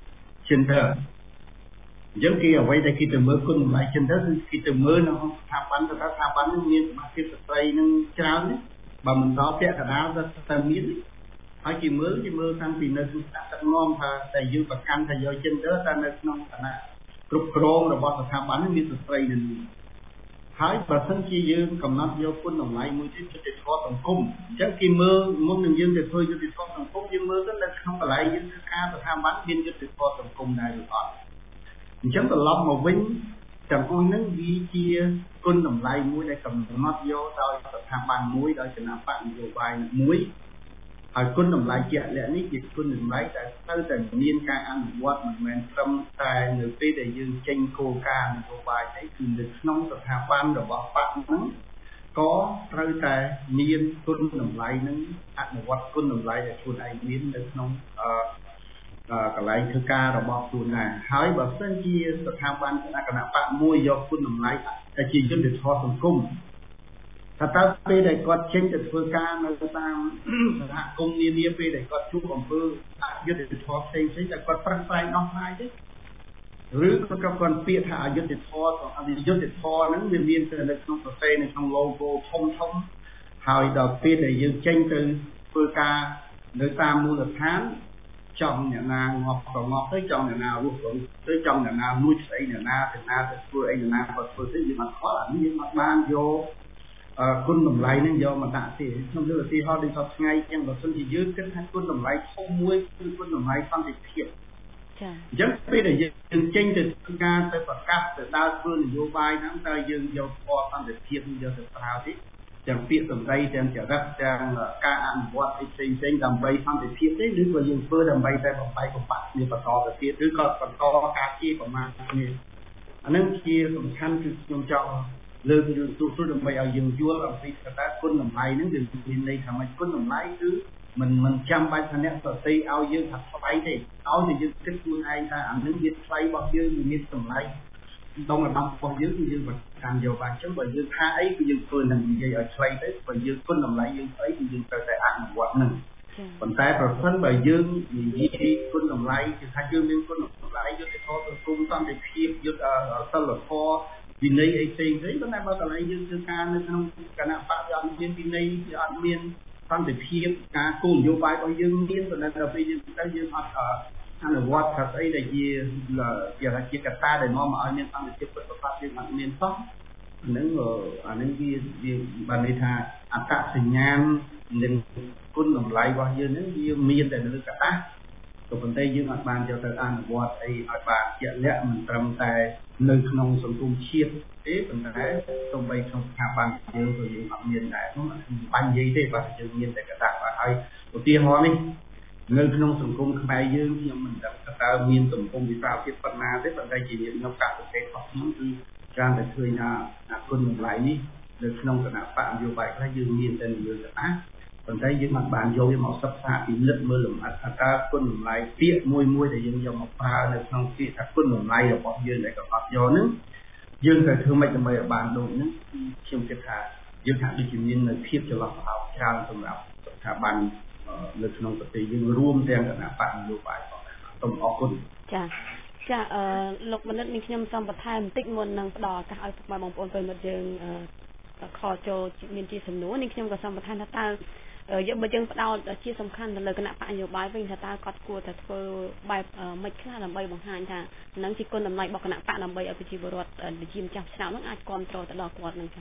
gender អញ្ចឹងគេអ្វីដែលគេទៅមើលគុណតម្លៃ gender គឺគេទៅមើលនៅក្នុងស្ថាប័នទៅថាស្ថាប័ននឹងមានសមាជិកស្ត្រីនឹងច្រើនទេបើមិនដល់ពាក់កណ្ដាលទៅមានហើយគេមើលតាំងពីនៅក្នុងស្ថាប័ននាំថាតែយើងប្រកាន់ថាយក gender តែនៅក្នុងឋានៈគ្រប់គ្រងរបស់ស្ថាប័ននឹងមានស្ត្រីនឹងហើយបើសិនជាយើងកំណត់យកគុណតម្លៃមួយទៀតយុត្តិធម៌សង្គមអញ្ចឹងគេមើលមុននឹងយើងទៅធ្វើយុត្តិធម៌សង្គមយើងមើលទៅនៅក្នុងកន្លែងយើងធ្វើការស្ថាប័នមានយុត្តិធម៌សង្គមដែរឬអត់អញ្ចឹងត្រឡប់មកវិញទាំងអស់ហ្នឹងវាជាគុណតម្លៃមួយដែលកំណត់យកដោយស្ថាប័នមួយដោយគណៈបកនយោបាយមួយហើយគុណតម្លៃជាក់លាក់នេះជាគុណតម្លៃដែលត្រូវតែមានការអនុវត្តមិនមែនត្រឹមតែនៅពេលដែលយើងចេញគោលការណ៍នយោបាយទេគឺនៅក្នុងស្ថាប័នរបស់បកហ្នឹងក៏ត្រូវតែមានគុណតម្លៃនឹងអនុវត្តគុណតម្លៃដែលខ្លួនឯងមាននៅក្នុងកន្លែងធ្វើការរបស់ខ្លួនដែរហើយបើសិនជាស្ថាប័នគណៈបកមួយយកគុណតម្លៃតែជាយុត្តិធម៌សង្គមថាតើពេលដែលគាត់ចេញទៅធ្វើការនៅតាមសហគមន៍នានាពេលដែលគាត់ជួបអំពើអយុត្តិធម៌ផ្សេងៗតែគាត់ប្រឹងប្រែងដោះស្រាយទេឬក៏គាត់ពាក្យថាអយុត្តិធម៌ហ្នឹងវាមានទៅនៅក្នុងប្រទេសនៅក្នុង logo ធំហើយដល់ពេលដែលយើងចេញទៅធ្វើការនៅតាមមូលដ្ឋានចង់អ្នកណាងាប់ក៏ងាប់ទៅចង់អ្នកណារស់ក៏ទៅចង់អ្នកណាលួចស្អីអ្នកណាទៅធ្វើអីអ្នកណាគាត់ធ្វើទៅយើងអត់ខ្វល់អានេះយើងអត់បានយកគុណតម្លៃនឹងយកមកដាក់ទេខ្ញុំលើកឧទាហរណ៍ដូចសប្តាហ៍ថ្ងៃអញ្ចឹងបើសិនជាយើងគិតថាគុណតម្លៃធំមួយគឺគុណតម្លៃសន្តិភាពចាអញ្ចឹងពេលដែលយើងចេញទៅការទៅប្រកាសទៅដើរធ្វើនយោបាយហ្នឹងតើយើងយកពណ៌សន្តិភាពយកទៅប្រើទេទាំងពាក្យសម្ដីទាំងចរិតទាំងការអនុវត្តផ្សេងដើម្បីសន្តិភាពទេឬក៏យើងធ្វើដើម្បីតែបំបីបំផាក់គ្នាបន្តទៅទៀតឬក៏បន្តការជាប្រមាថគ្នាអានឹងជាសំខាន់គឺខ្ញុំចង់លើករឿងទូទៅដើម្បីឲ្យយើងយល់អំពីកត្តាគុណតម្លៃហ្នឹងគឺមានន័យថាមិនគុណតម្លៃគឺមិនចាំបាច់ថាអ្នកដទៃឲ្យយើងថាថ្លៃទេឲ្យតែយើងគិតខ្លួនឯងថាអានឹងវាថ្លៃរបស់យើងមានតម្លៃដងរបស់យើងគឺយើងប្រកាន់យកបានអញ្ចឹងបើយើងថាអីគឺយើងធ្វើនឹងនិយាយឲ្យថ្លៃទៅបើយើងគុណតម្លៃយើងស្អីគឺយើងត្រូវតែអនុវត្តនឹងប៉ុន្តែប្រសិនបើយើងនិយាយគុណតម្លៃគឺថាយើងមានគុណតម្លៃយុត្តិធម៌សង្គមសន្តិភាពយុត្តិសិលធម៌វិន័យអីផ្សេងៗប៉ុន្តែបើកន្លែងយើងធ្វើការនៅក្នុងគណៈបព្វជិមានវិន័យវាអត់មានសន្តិភាពការគោលនយោបាយរបស់យើងមានប៉ុន្តែដល់ពេលយើងទៅយើងអត់អនុវត្តថាស្អីដែលជាកត្តាដែលនាំមកឲ្យមានសន្តិភាពពិតប្រាកដយើងអត់មានសោះហ្នឹងអានឹងវាបានន័យថាអត្តសញ្ញាណនិងគុណតម្លៃរបស់យើងហ្នឹងវាមានតែនៅលើกระดาษក៏ប៉ុន្តែយើងអត់បានយកទៅអនុវត្តអីឲ្យបានជាក់លាក់មិនត្រឹមតែនៅក្នុងសង្គមជាតិទេប៉ុន្តែសូម្បីក្នុងស្ថាប័នយើងក៏យើងអត់មានដែរនោះបាញ់និយាយទេបើយើងមានតែกระดาษហើយឧទាហរណ៍នេះនៅក្នុងសង្គមខ្មែរយើងខ្ញុំមិនដឹងថាតើមានសង្គមវិសាលភាពប៉ុណ្ណាទេប៉ុន្តែជាខ្ញុំការសង្កេតរបស់ខ្ញុំគឺច្រើនតែឃើញថាគុណតម្លៃនេះនៅក្នុងគណៈបកនយោបាយខ្លះយើងមានតែនយោបាយណាប៉ុន្តែយើងមិនបានយកវាមកសិក្សាពិនិត្យមើលលម្អិតថាតើគុណតម្លៃពាក្យមួយដែលយើងយកមកប្រើនៅក្នុងពាក្យថាគុណតម្លៃរបស់យើងដែលកត់យកហ្នឹងយើងត្រូវធ្វើម៉េចដើម្បីឲ្យបានដូចហ្នឹងខ្ញុំគិតថាយើងថាដូចជាមាននៅភាពចន្លោះប្រហោចច្រើនសម្រាប់ស្ថាប័ននៅក្នុងប្រទេសយើងរួមទាំងគណៈបកនយោបាយផងសូមអរគុណចាលោកបណ្ឌិតនេះខ្ញុំសូមបន្ថែមបន្តិចមុននឹងផ្ដល់ឱកាសឲ្យបងប្អូនប្រិយមិត្តយើងខលចូលមានជាសំណួរនេះខ្ញុំក៏សូមបន្ថែមថាតើយើងបើយើងផ្ដោតជាសំខាន់ទៅលើគណៈបកនយោបាយវិញថាតើគាត់គួរតែធ្វើបែបម៉េចខ្លះដើម្បីបង្ហាញថានឹងជាគុណតម្លៃរបស់គណៈបកដើម្បីឲ្យប្រជាពលរដ្ឋដែលជាម្ចាស់ឆ្នោតនឹងអាចគ្រប់គ្រងទៅដល់គាត់នឹងចា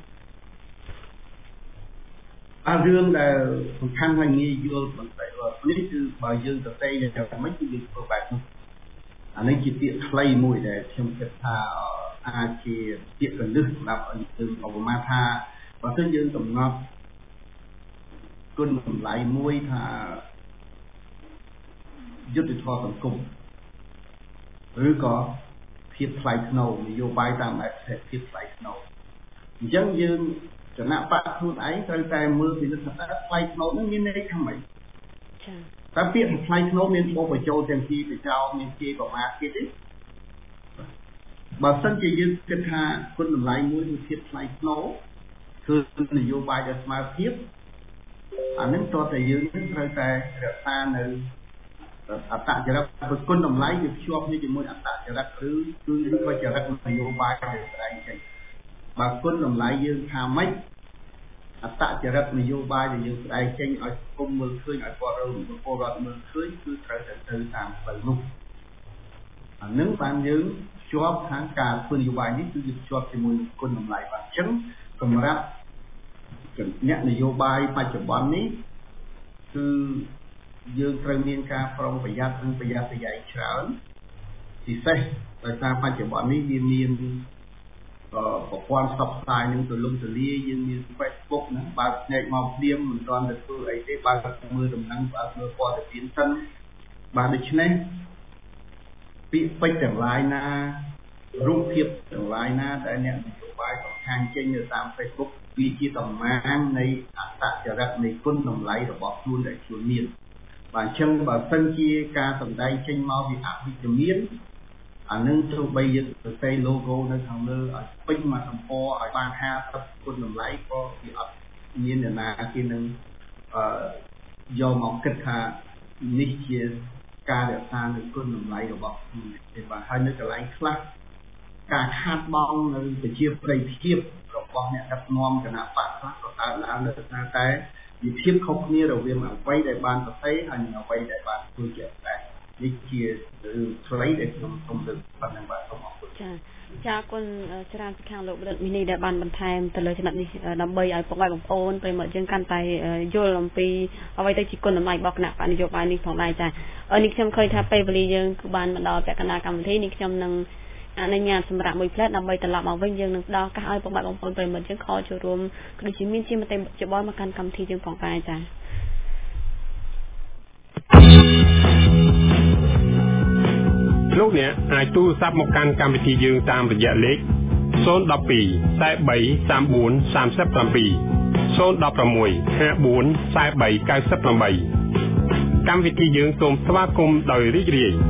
រឿងដែលសំខាន់ហើយងាយយល់បន្តិចនេះគឺបើយើងទៅតែយ៉ាងម៉េចគឺយើងធ្វើបែបនោះអានេះជាពាក្យខ្លីមួយដែលខ្ញុំគិតថាអាចជាពាក្យកលឹះសម្រាប់ឲ្យយើងឧបមាថាបើសិនយើងកំណត់គុណតម្លៃមួយថាយុត្តិធម៌សង្គមឬក៏ភាពថ្លៃថ្នូរនយោបាយតាមអត្ថភាពថ្លៃថ្នូរអញ្ចឹងយើងគណៈបកខ្លួនឯងត្រូវតែមើលពីលក្ខណៈថ្លៃថ្នូរនឹងមានន័យថាម៉េចចាតើពាក្យថ្លៃថ្នូរមានបបបញ្ចូលទាំងពីបចោមានជាប្រមាថទៀតទេបើសិនជាយើងគិតថាគុណតម្លៃមួយគឺភាពថ្លៃថ្នូរគឺនយោបាយដែលស្មើភាពអានឹងតើតែយើងត្រូវតែរក្សានៅអត្តចរិតគុណតម្លៃវាភ្ជាប់ជាមួយអត្តចរិតគឺក៏ចរិតនយោបាយដែលស្ដែងចេញបើគុណតម្លៃយើងថាម៉េចអត្តចរិតនយោបាយដែលយើងស្ដែងចេញឲ្យសង្គមមើលឃើញឲ្យពលរដ្ឋមើលឃើញគឺត្រូវតែទៅតាមផ្លូវនោះអានឹងបានយើងភ្ជាប់ខាងការធ្វើនយោបាយនេះគឺវាភ្ជាប់ជាមួយនឹងគុណតម្លៃបាទអញ្ចឹងសម្រាប់អ្នកនយោបាយបច្ចុប្បន្ននេះគឺយើងត្រូវមានការប្រុងប្រយ័ត្ននិងប្រយ័ត្នប្រយែងច្រើនពិសេសដោយសារបច្ចុប្បន្ននេះវាមានប្រព័ន្ធផ្សព្វផ្សាយនឹងទូលំទូលាយយើងមាន Facebook ណាបើកភ្នែកមកព្រាមមិនទាន់ទៅធ្វើអីទេបើកមើលដំណឹងបើកមើលព័ត៌មានសិនបាទដូច្នេះពាក្យពេចន៍ទាំងឡាយណារូបភាពទាំងឡាយណាដែលអ្នកនយោបាយបង្ហាញចេញនៅតាម Facebook វាជាតំណាងនៃអត្តចរិតនៃគុណតម្លៃរបស់ខ្លួនដែលខ្លួនមានបាទអញ្ចឹងបើសិនជាការសម្ដែងចេញមកវាអវិជ្ជមានអានឹងទោះបីយើងសរសេរ logo នៅខាងលើឲ្យពេញមកសម្ព័រឲ្យបាន50គុណតម្លៃក៏វាអត់មានអ្នកណាគេនឹងយកមកគិតថានេះជាការរក្សានៅគុណតម្លៃរបស់ខ្លួនទេបាទហើយនៅកន្លែងខ្លះការខាតបង់នៅប្រជាប្រិយភាពរបស់អ្នកដឹកនាំគណៈបកខ្លះក៏កើតឡើងនៅថាតែវិភាពខុសគ្នារវាងអ្វីដែលបានសរសេរហើយនិងអ្វីដែលបានធ្វើជាក់ស្ដែងនេះជាខ្លីដែលខ្ញុំសូមលើកប៉ុណ្ណឹងបាទសូមអរគុណចាគុណច្រើនពីខាងលោកបណ្ឌិតមីនីដែលបានបន្ថែមទៅលើចំណុចនេះដើម្បីឲ្យពុកម៉ែបងប្អូនប្រិមត្តយើងកាន់តែយល់អំពីអ្វីទៅជាគុណតម្លៃរបស់គណៈបកនយោបាយនេះផងដែរចានេះខ្ញុំឃើញថាពេលវេលាយើងគឺបានមកដល់ពាក់កណ្ដាលកម្មវិធីនេះខ្ញុំនឹងអនុញ្ញាតសម្រាប់មួយផ្លែតដើម្បីត្រឡប់មកវិញយើងនឹងផ្ដល់ឱកាសឲ្យពុកម៉ែបងប្អូនប្រិមត្តយើងខលចូលរួមក៏ដូចជាមានជាមតិយោបល់មកកាន់កម្មវិធីយើងផងដែរចាលោកអ្នកអាចទូរស័ព្ទមកកាន់កម្មវិធីយើងតាមរយៈលេខ012 43 34 37 016 54 43 98កម្មវិធីយើងសូមស្វាគមន៍ដោយរីករាយ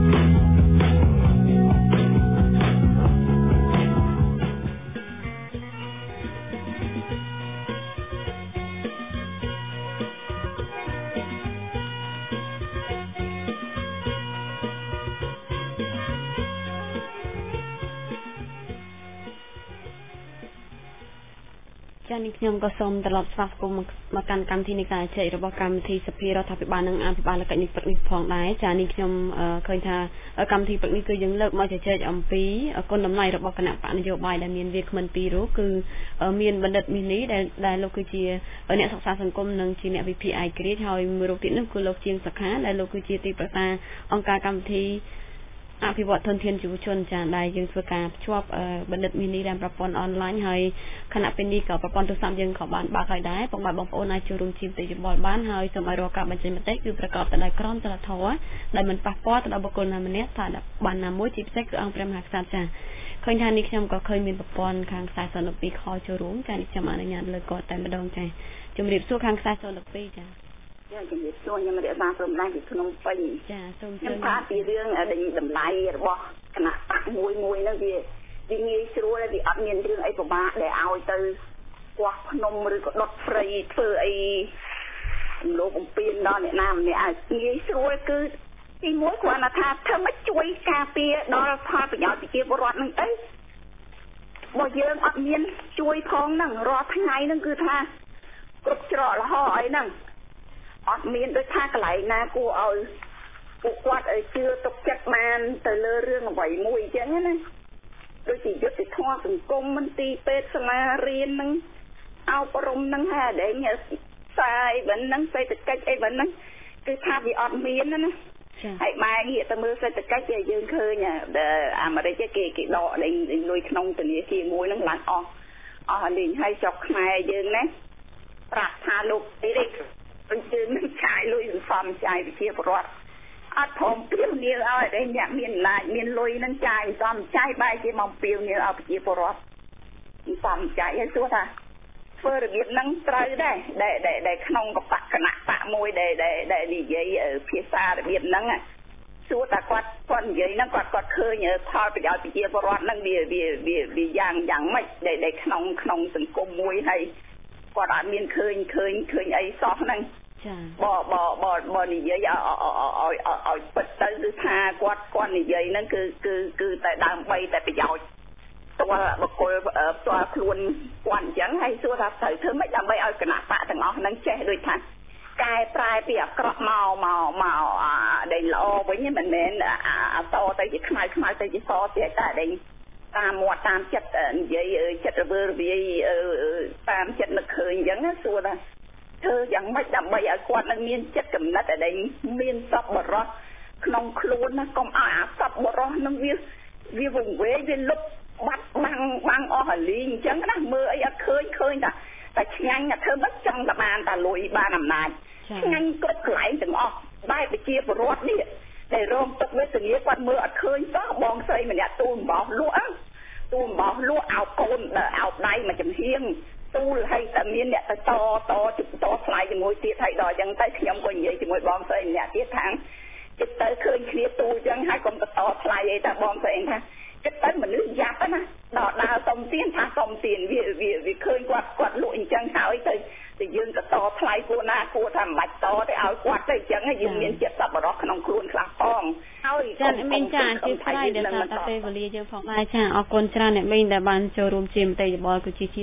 នេះខ្ញុំក៏សូមត្រឡប់ស្វាគមន៍មកកាន់កម្មវិធីនៃការជែករបស់កម្មវិធីសភារដ្ឋាភិបាលនិងអភិបាលកិច្ចនេះព្រឹកនេះផងដែរចានេះខ្ញុំឃើញថាកម្មវិធីព្រឹកនេះគឺយើងលើកមកជជែកអំពីគុណតម្លៃរបស់គណៈបកនយោបាយដែលមានវាគ្មិនពីររូបគឺមានបណ្ឌិតមីនីដែលលោកគឺជាអ្នកសិក្សាសង្គមនិងជាអ្នកវិភាគឯករាជ្យហើយមួយរូបទៀតនោះគឺលោកជាងសុខាដែលលោកគឺជាទីប្រឹក្សាអង្គការកម្មវិធីអភិវឌ្ឍធនធានយុវជនចាដែលយើងធ្វើការភ្ជាប់បណ្ឌិតមីនីតាមប្រព័ន្ធអនឡាញហើយខណៈពេលនេះក៏ប្រព័ន្ធទូរស័ព្ទយើងក៏បានបើកហើយដែរពុកម៉ែបងប្អូនអាចចូលរួមជាមតិយោបល់បានហើយសូមឲ្យរកការបញ្ចេញមតិគឺប្រកបទៅដោយក្រមសីលធម៌ដែលមិនប៉ះពាល់ទៅដល់បុគ្គលណាម្នាក់ថាបានណាមួយជាពិសេសគឺអង្គព្រះមហាក្សត្រចាឃើញថានេះខ្ញុំក៏ឃើញមានប្រព័ន្ធខាងខ្សែ02ខចូលរួមចានេះខ្ញុំអនុញ្ញាតលើកគាត់តែម្ដងចាជំរាបសួរខាងខ្សែ02ចាជំរាបសួរខ្ញុំរក្សាព្រំដែនពីភ្នំពេញចាសូមជម្រាបពីរឿងតម្លៃរបស់គណៈបកមួយហ្នឹងវាងាយស្រួលវាអត់មានរឿងអីពិបាកដែលឲ្យទៅគាស់ភ្នំឬក៏ដុតព្រៃធ្វើអីលោកអំពីនដល់អ្នកណាម្នាក់ឲ្យងាយស្រួលគឺទីមួយគ្រាន់តែថាធ្វើមកជួយការពារដល់ផលប្រយោជន៍ប្រជាពលរដ្ឋហ្នឹងទៅបើយើងអត់មានជួយផងហ្នឹងរាល់ថ្ងៃហ្នឹងគឺថាគ្រប់ច្រកលហអីហ្នឹងអត់មានដូចថាកន្លែងណាគួរឲ្យពួកគាត់ឲ្យជឿទុកចិត្តបានទៅលើរឿងអ្វីមួយអញ្ចឹងណាដូចជាយុទ្ធធម៌សង្គមមន្ទីរពេទ្យសាលារៀនហ្នឹងអប់រំហ្នឹងហើយអីផ្សាយបើហ្នឹងសេដ្ឋកិច្ចអីបើហ្នឹងគឺថាវាអត់មានណាហើយបែរងាកទៅមើលសេដ្ឋកិច្ចយើងឃើញអាមេរិកគេដកលុយក្នុងធនាគារមួយហ្នឹងឡើងអស់លេងហើយស្រុកខ្មែរយើងណាប្រាប់ថាលោកទេយើងនឹងចាយលុយសន្សំចាយវិជាប្រវត្តិអត់ព្រមពៀវនាងឲ្យតែអ្នកមានអំណាចមានលុយនឹងចាយសន្សំចាយបែរជាមកពៀវនាងឲ្យវិជាប្រវត្តិសន្សំចាយឲ្យទោះថាធ្វើរបៀបហ្នឹងត្រូវដែរដែលក្នុងកបគណៈបកមួយដែលនិយាយភាសារបៀបហ្នឹងសួរតែគាត់និយាយហ្នឹងគាត់ឃើញផលប្រយោជន៍ប្រជាពលរដ្ឋហ្នឹងវាយ៉ាងម៉េចដែលក្នុងសង្គមមួយហើយគាត់អត់មានឃើញអីសោះហ្នឹងចាបើនិយាយឲ្យពិតទៅគឺថាគាត់និយាយហ្នឹងគឺតែដើម្បីតែប្រយោជន៍ផ្ទាល់បុគ្គលផ្ទាល់ខ្លួនគាត់អញ្ចឹងហើយសួរថាត្រូវធ្វើម៉េចដើម្បីឲ្យគណៈបកទាំងអស់ហ្នឹងចេះដូចថាកែប្រែពីអាក្រក់មកដែលល្អវិញមិនមែនតទៅជាខ្មៅទៅជាសទៀតតែដែលតាមមាត់តាមចិត្តនិយាយចិត្តរវើរវាយតាមចិត្តនឹកឃើញអញ្ចឹងសួរថាធ្វើយ៉ាងម៉េចដើម្បីឲ្យគាត់នឹងមានចិត្តកំណត់ដែលមានសពបរោះក្នុងខ្លួនណាកុំឲ្យអាសពបរោះនឹងវាវង្វេងវាលុបបាត់បាំងអស់រលីងអញ្ចឹងណាមើលអីអត់ឃើញតែឆ្ងាញ់តែធ្វើមិនចង់តែបានតែលុយបានអំណាចឆ្ងាញ់គ្រប់កន្លែងទាំងអស់បែបប្រជាពលរដ្ឋនេះដែលរងទុកវេទនាគាត់មើលអត់ឃើញសោះបងស្រីម្នាក់ទូលអំបោសលក់ឲ្យកូនអោបដៃមកចំហៀងទូលឲ្យតែមានអ្នកទៅតថ្លៃជាមួយទៀតហើយដល់អញ្ចឹងទៅខ្ញុំក៏និយាយជាមួយបងស្រីម្នាក់ទៀតថាចិត្តទៅឃើញគ្នាទូលអញ្ចឹងហើយកុំទៅតថ្លៃអីតែបងស្រីថាចិត្តទៅមនុស្សយ៉ាប់ណាដល់ដើរសុំទៀនថាសុំទៀនវាឃើញគាត់លក់អញ្ចឹងហើយទៅយើងទៅតថ្លៃគួរណាគួរថាមិនបាច់តទៅឲ្យគាត់ទៅអញ្ចឹងយើងមានចិត្តសប្បុរសក្នុងខ្លួនខ្លះផងហើយចាមានចាជាថ្លៃដែលថាតែពេលវេលាយើងផងដែរចាអរគុណច្រើនអ្នកមីងដែលបានចូលរួមជាមតិយោបល់គឺជា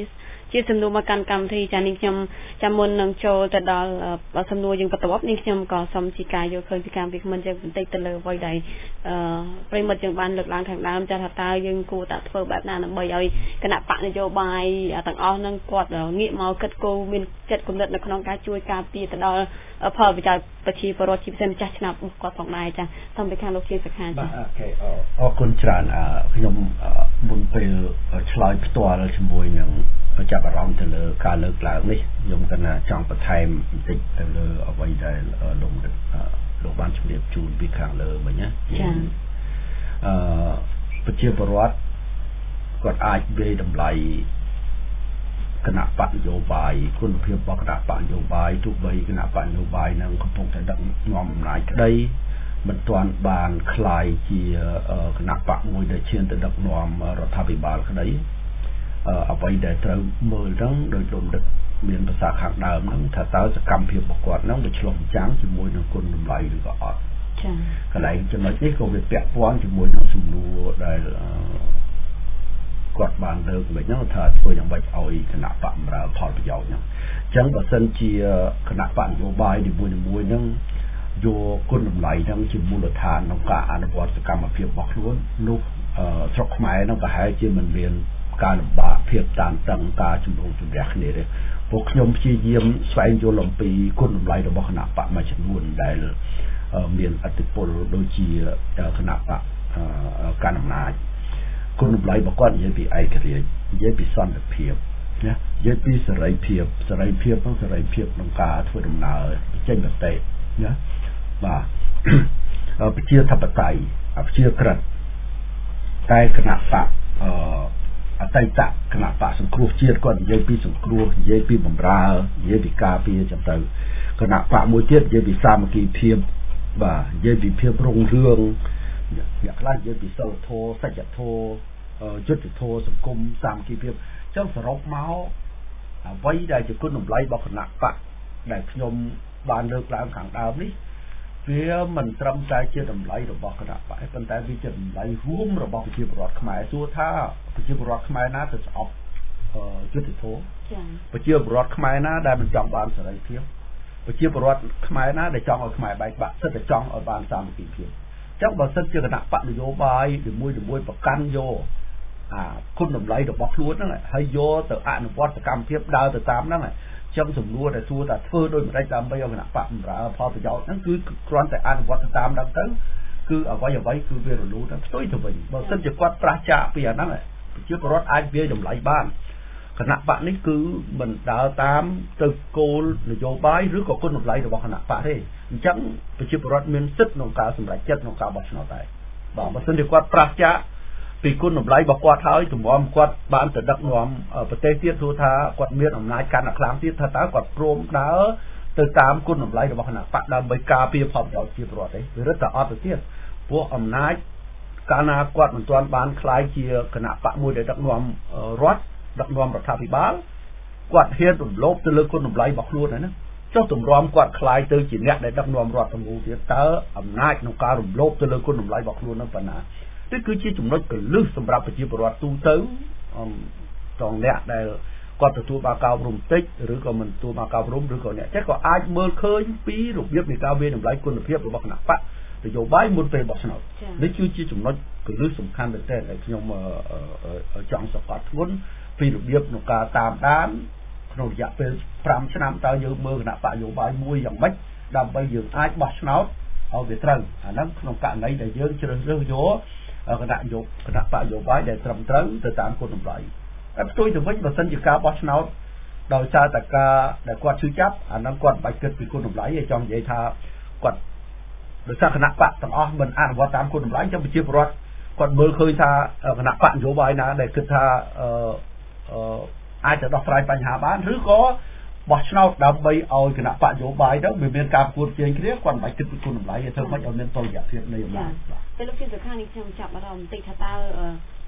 ជាសំណួរមកកាន់កម្មវិធីចានេះខ្ញុំចាំមុននឹងចូលទៅដល់សំណួរយើងបន្តនេះខ្ញុំក៏សូមជាការយល់ឃើញពីកម្មវិធីមិនយើងបន្តិចទៅលើអ្វីដែលប្រិមិត្តយើងបានលើកឡើងខាងដើមចាថាតើយើងគួរតែធ្វើបែបណាដើម្បីឲ្យគណៈបកនយោបាយទាំងអស់នឹងគាត់ងាកមកគិតគូរមានចិត្តគំនិតនៅក្នុងការជួយការពារទៅដល់ផលប្រយោជន៍ប្រជាពលរដ្ឋជាពិសេសម្ចាស់ឆ្នាំរបស់គាត់ផងដែរចាសូមពីខាងលោកជាសុខាចាអូខេអរគុណច្រើនខ្ញុំមុនពេលឆ្លើយផ្ទាល់ជាមួយនឹងចាប់អារម្មណ៍ទៅលើការលើកឡើងនេះខ្ញុំគិតថាចង់បន្ថែមបន្តិចទៅលើអ្វីដែលលោកបានជម្រាបជូនពីខាងលើមិញណាចាប្រជាពលរដ្ឋគាត់អាចវាយតម្លៃគណៈបកនយោបាយគុណភាពរបស់គណៈបកនយោបាយទោះបីគណៈបកនយោបាយនឹងកំពុងតែដឹកនាំអំណាចក្តីមិនទាន់បានคล้ายជាគណៈបកមួយដែលឈានទៅដឹកនាំរដ្ឋាភិបាលក្តីអ្វីដែលត្រូវមើលហ្នឹងដោយលំដឹកមានភាសាខាងដើមហ្នឹងថាតើសកម្មភាពរបស់គាត់ហ្នឹងវាឆ្លុះបញ្ចាំងជាមួយនឹងគុណតម្លៃឬក៏អត់ចា៎កន្លែងចំណុចនេះក៏វាពាក់ព័ន្ធជាមួយនឹងសំណួរដែលគាត់បានលើកវិញហ្នឹងថាធ្វើយ៉ាងម៉េចឲ្យគណៈបកបម្រើផលប្រយោជន៍ហ្នឹងអញ្ចឹងបើសិនជាគណៈបកនយោបាយនីមួយៗហ្នឹងយកគុណតម្លៃហ្នឹងជាមូលដ្ឋានក្នុងការអនុវត្តសកម្មភាពរបស់ខ្លួននោះស្រុកខ្មែរហ្នឹងប្រហែលជាមិនមានការលំបាកភាពតានតឹងការជំរុញជម្រះគ្នាទេពួកខ្ញុំព្យាយាមស្វែងយល់អំពីគុណតម្លៃរបស់គណៈបកមួយចំនួនដែលមានឥទ្ធិពលដូចជាគណៈបកកណ្ដាលអំណាចគុណតម្លៃរបស់គាត់និយាយពីឯករាជ្យនិយាយពីសន្តិភាពណានិយាយពីសេរីភាពក្នុងការធ្វើដំណើរចេញមតិណាបាទប្រជាធិបតេយ្យប្រជាក្រិតតែគណៈបកអតីតគណៈបកសង្គ្រោះជាតិគាត់និយាយពីសង្គ្រោះនិយាយពីបម្រើនិយាយពីការពារចឹងទៅគណៈបកមួយទៀតនិយាយពីសាមគ្គីភាពបាទនិយាយពីភាពរុងរឿងអ្នកខ្លះនិយាយពីសិលធម៌សច្ចធម៌យុត្តិធម៌សង្គមសាមគ្គីភាពចឹងសរុបមកអ្វីដែលជាគុណតម្លៃរបស់គណៈបកដែលខ្ញុំបានលើកឡើងខាងដើមនេះវាមិនត្រឹមតែជាតម្លៃរបស់គណៈបកប៉ុន្តែវាជាតម្លៃរួមរបស់ប្រជាពលរដ្ឋខ្មែរសួរថាប្រជាពលរដ្ឋខ្មែរណាទៅស្អប់យុត្តិធម៌ប្រជាពលរដ្ឋខ្មែរណាដែលមិនចង់បានសេរីភាពប្រជាពលរដ្ឋខ្មែរណាដែលចង់ឲ្យខ្មែរបែកបាក់សិតតែចង់ឲ្យបានសាមគ្គីភាពចឹងបើសិនជាគណៈបកនយោបាយមួយប្រកាន់យកគុណតម្លៃរបស់ខ្លួនហ្នឹងហើយយកទៅអនុវត្តសកម្មភាពដើរទៅតាមហ្នឹងចឹងសំណួរដែលសួរថាធ្វើដោយមិនដេចដើម្បីឲ្យគណៈបកបម្រើផលប្រយោជន៍ហ្នឹងគឺគ្រាន់តែអនុវត្តតាមដល់ទៅគឺអ្វីគឺវារលូនទៅផ្ទុយទៅវិញបើសិនជាគាត់ប្រះចាកពីអាហ្នឹងប្រជាពលរដ្ឋអាចវាតម្លៃបានគណៈបកនេះគឺមិនដើរតាមទៅគោលនយោបាយឬក៏គុណតម្លៃរបស់គណៈបកទេអញ្ចឹងប្រជាពលរដ្ឋមានសិទ្ធិក្នុងការសម្រេចចិត្តក្នុងការបោះឆ្នោតដែរបាទបើសិនជាគាត់ប្រះចាកពីគុណតម្លៃរបស់គាត់ហើយទម្រាំគាត់បានទៅដឹកនាំប្រទេសទៀតព្រោះថាគាត់មានអំណាចកាន់តែខ្លាំងទៀតថាតើគាត់ព្រមដើរទៅតាមគុណតម្លៃរបស់គណៈបកដើម្បីការពារផលប្រយោជន៍ជាពលរដ្ឋទេវារឹតតែអត់ទៅទៀតព្រោះអំណាចកាលណាគាត់មិនទាន់បានខ្លាយជាគណៈបកមួយដែលដឹកនាំរដ្ឋដឹកនាំរដ្ឋាភិបាលគាត់ហ៊ានរំលោភទៅលើគុណតម្លៃរបស់ខ្លួនហើយណាចុះទម្រាំគាត់ខ្លាយទៅជាអ្នកដែលដឹកនាំរដ្ឋទាំងមូលទៀតតើអំណាចក្នុងការរំលោភទៅលើគុណតម្លៃរបស់ខ្លួននឹងប៉ុណ្ណានេះគឺជាចំណុចកលឹះសម្រាប់ប្រជាពលរដ្ឋទូទៅត្រង់អ្នកដែលគាត់ទទួលបានការអប់រំតិចឬក៏មិនទទួលបានការអប់រំឬក៏អ្នកចេះក៏អាចមើលឃើញពីរបៀបនៃការវាយតម្លៃគុណភាពរបស់គណៈបកនយោបាយមុនពេលបោះឆ្នោតនេះគឺជាចំណុចកលឹះសំខាន់មែនទែនដែលខ្ញុំចង់សង្កត់ធ្ងន់ពីរបៀបក្នុងការតាមដានក្នុងរយៈពេល5ឆ្នាំតើយើងមើលគណៈបកនយោបាយមួយយ៉ាងម៉េចដើម្បីយើងអាចបោះឆ្នោតឲ្យវាត្រូវអាហ្នឹងក្នុងករណីដែលយើងជ្រើសរើសយកគណៈបកនយោបាយដែលត្រឹមត្រូវទៅតាមគុណតម្លៃតែផ្ទុយទៅវិញបើសិនជាការបោះឆ្នោតដោយសារតែការដែលគាត់ឈឺចាប់អាហ្នឹងគាត់មិនបាច់គិតពីគុណតម្លៃទេចង់និយាយថាគាត់ដោយសារគណៈបកទាំងអស់មិនអនុវត្តតាមគុណតម្លៃចឹងប្រជាពលរដ្ឋគាត់មើលឃើញថាគណៈបកនយោបាយណាដែលគិតថាអាចទៅដោះស្រាយបញ្ហាបានឬក៏បោះឆ្នោតដើម្បីឲ្យគណៈបកនយោបាយទៅវាមានការប្រកួតប្រជែងគ្នាគាត់មិនបាច់គិតពីគុណតម្លៃទេធ្វើម៉េចឲ្យមានតុល្យភាពនៃអំណាចតែលោកជាសុខានេះខ្ញុំចាប់អារម្មណ៍បន្តិចថាតើ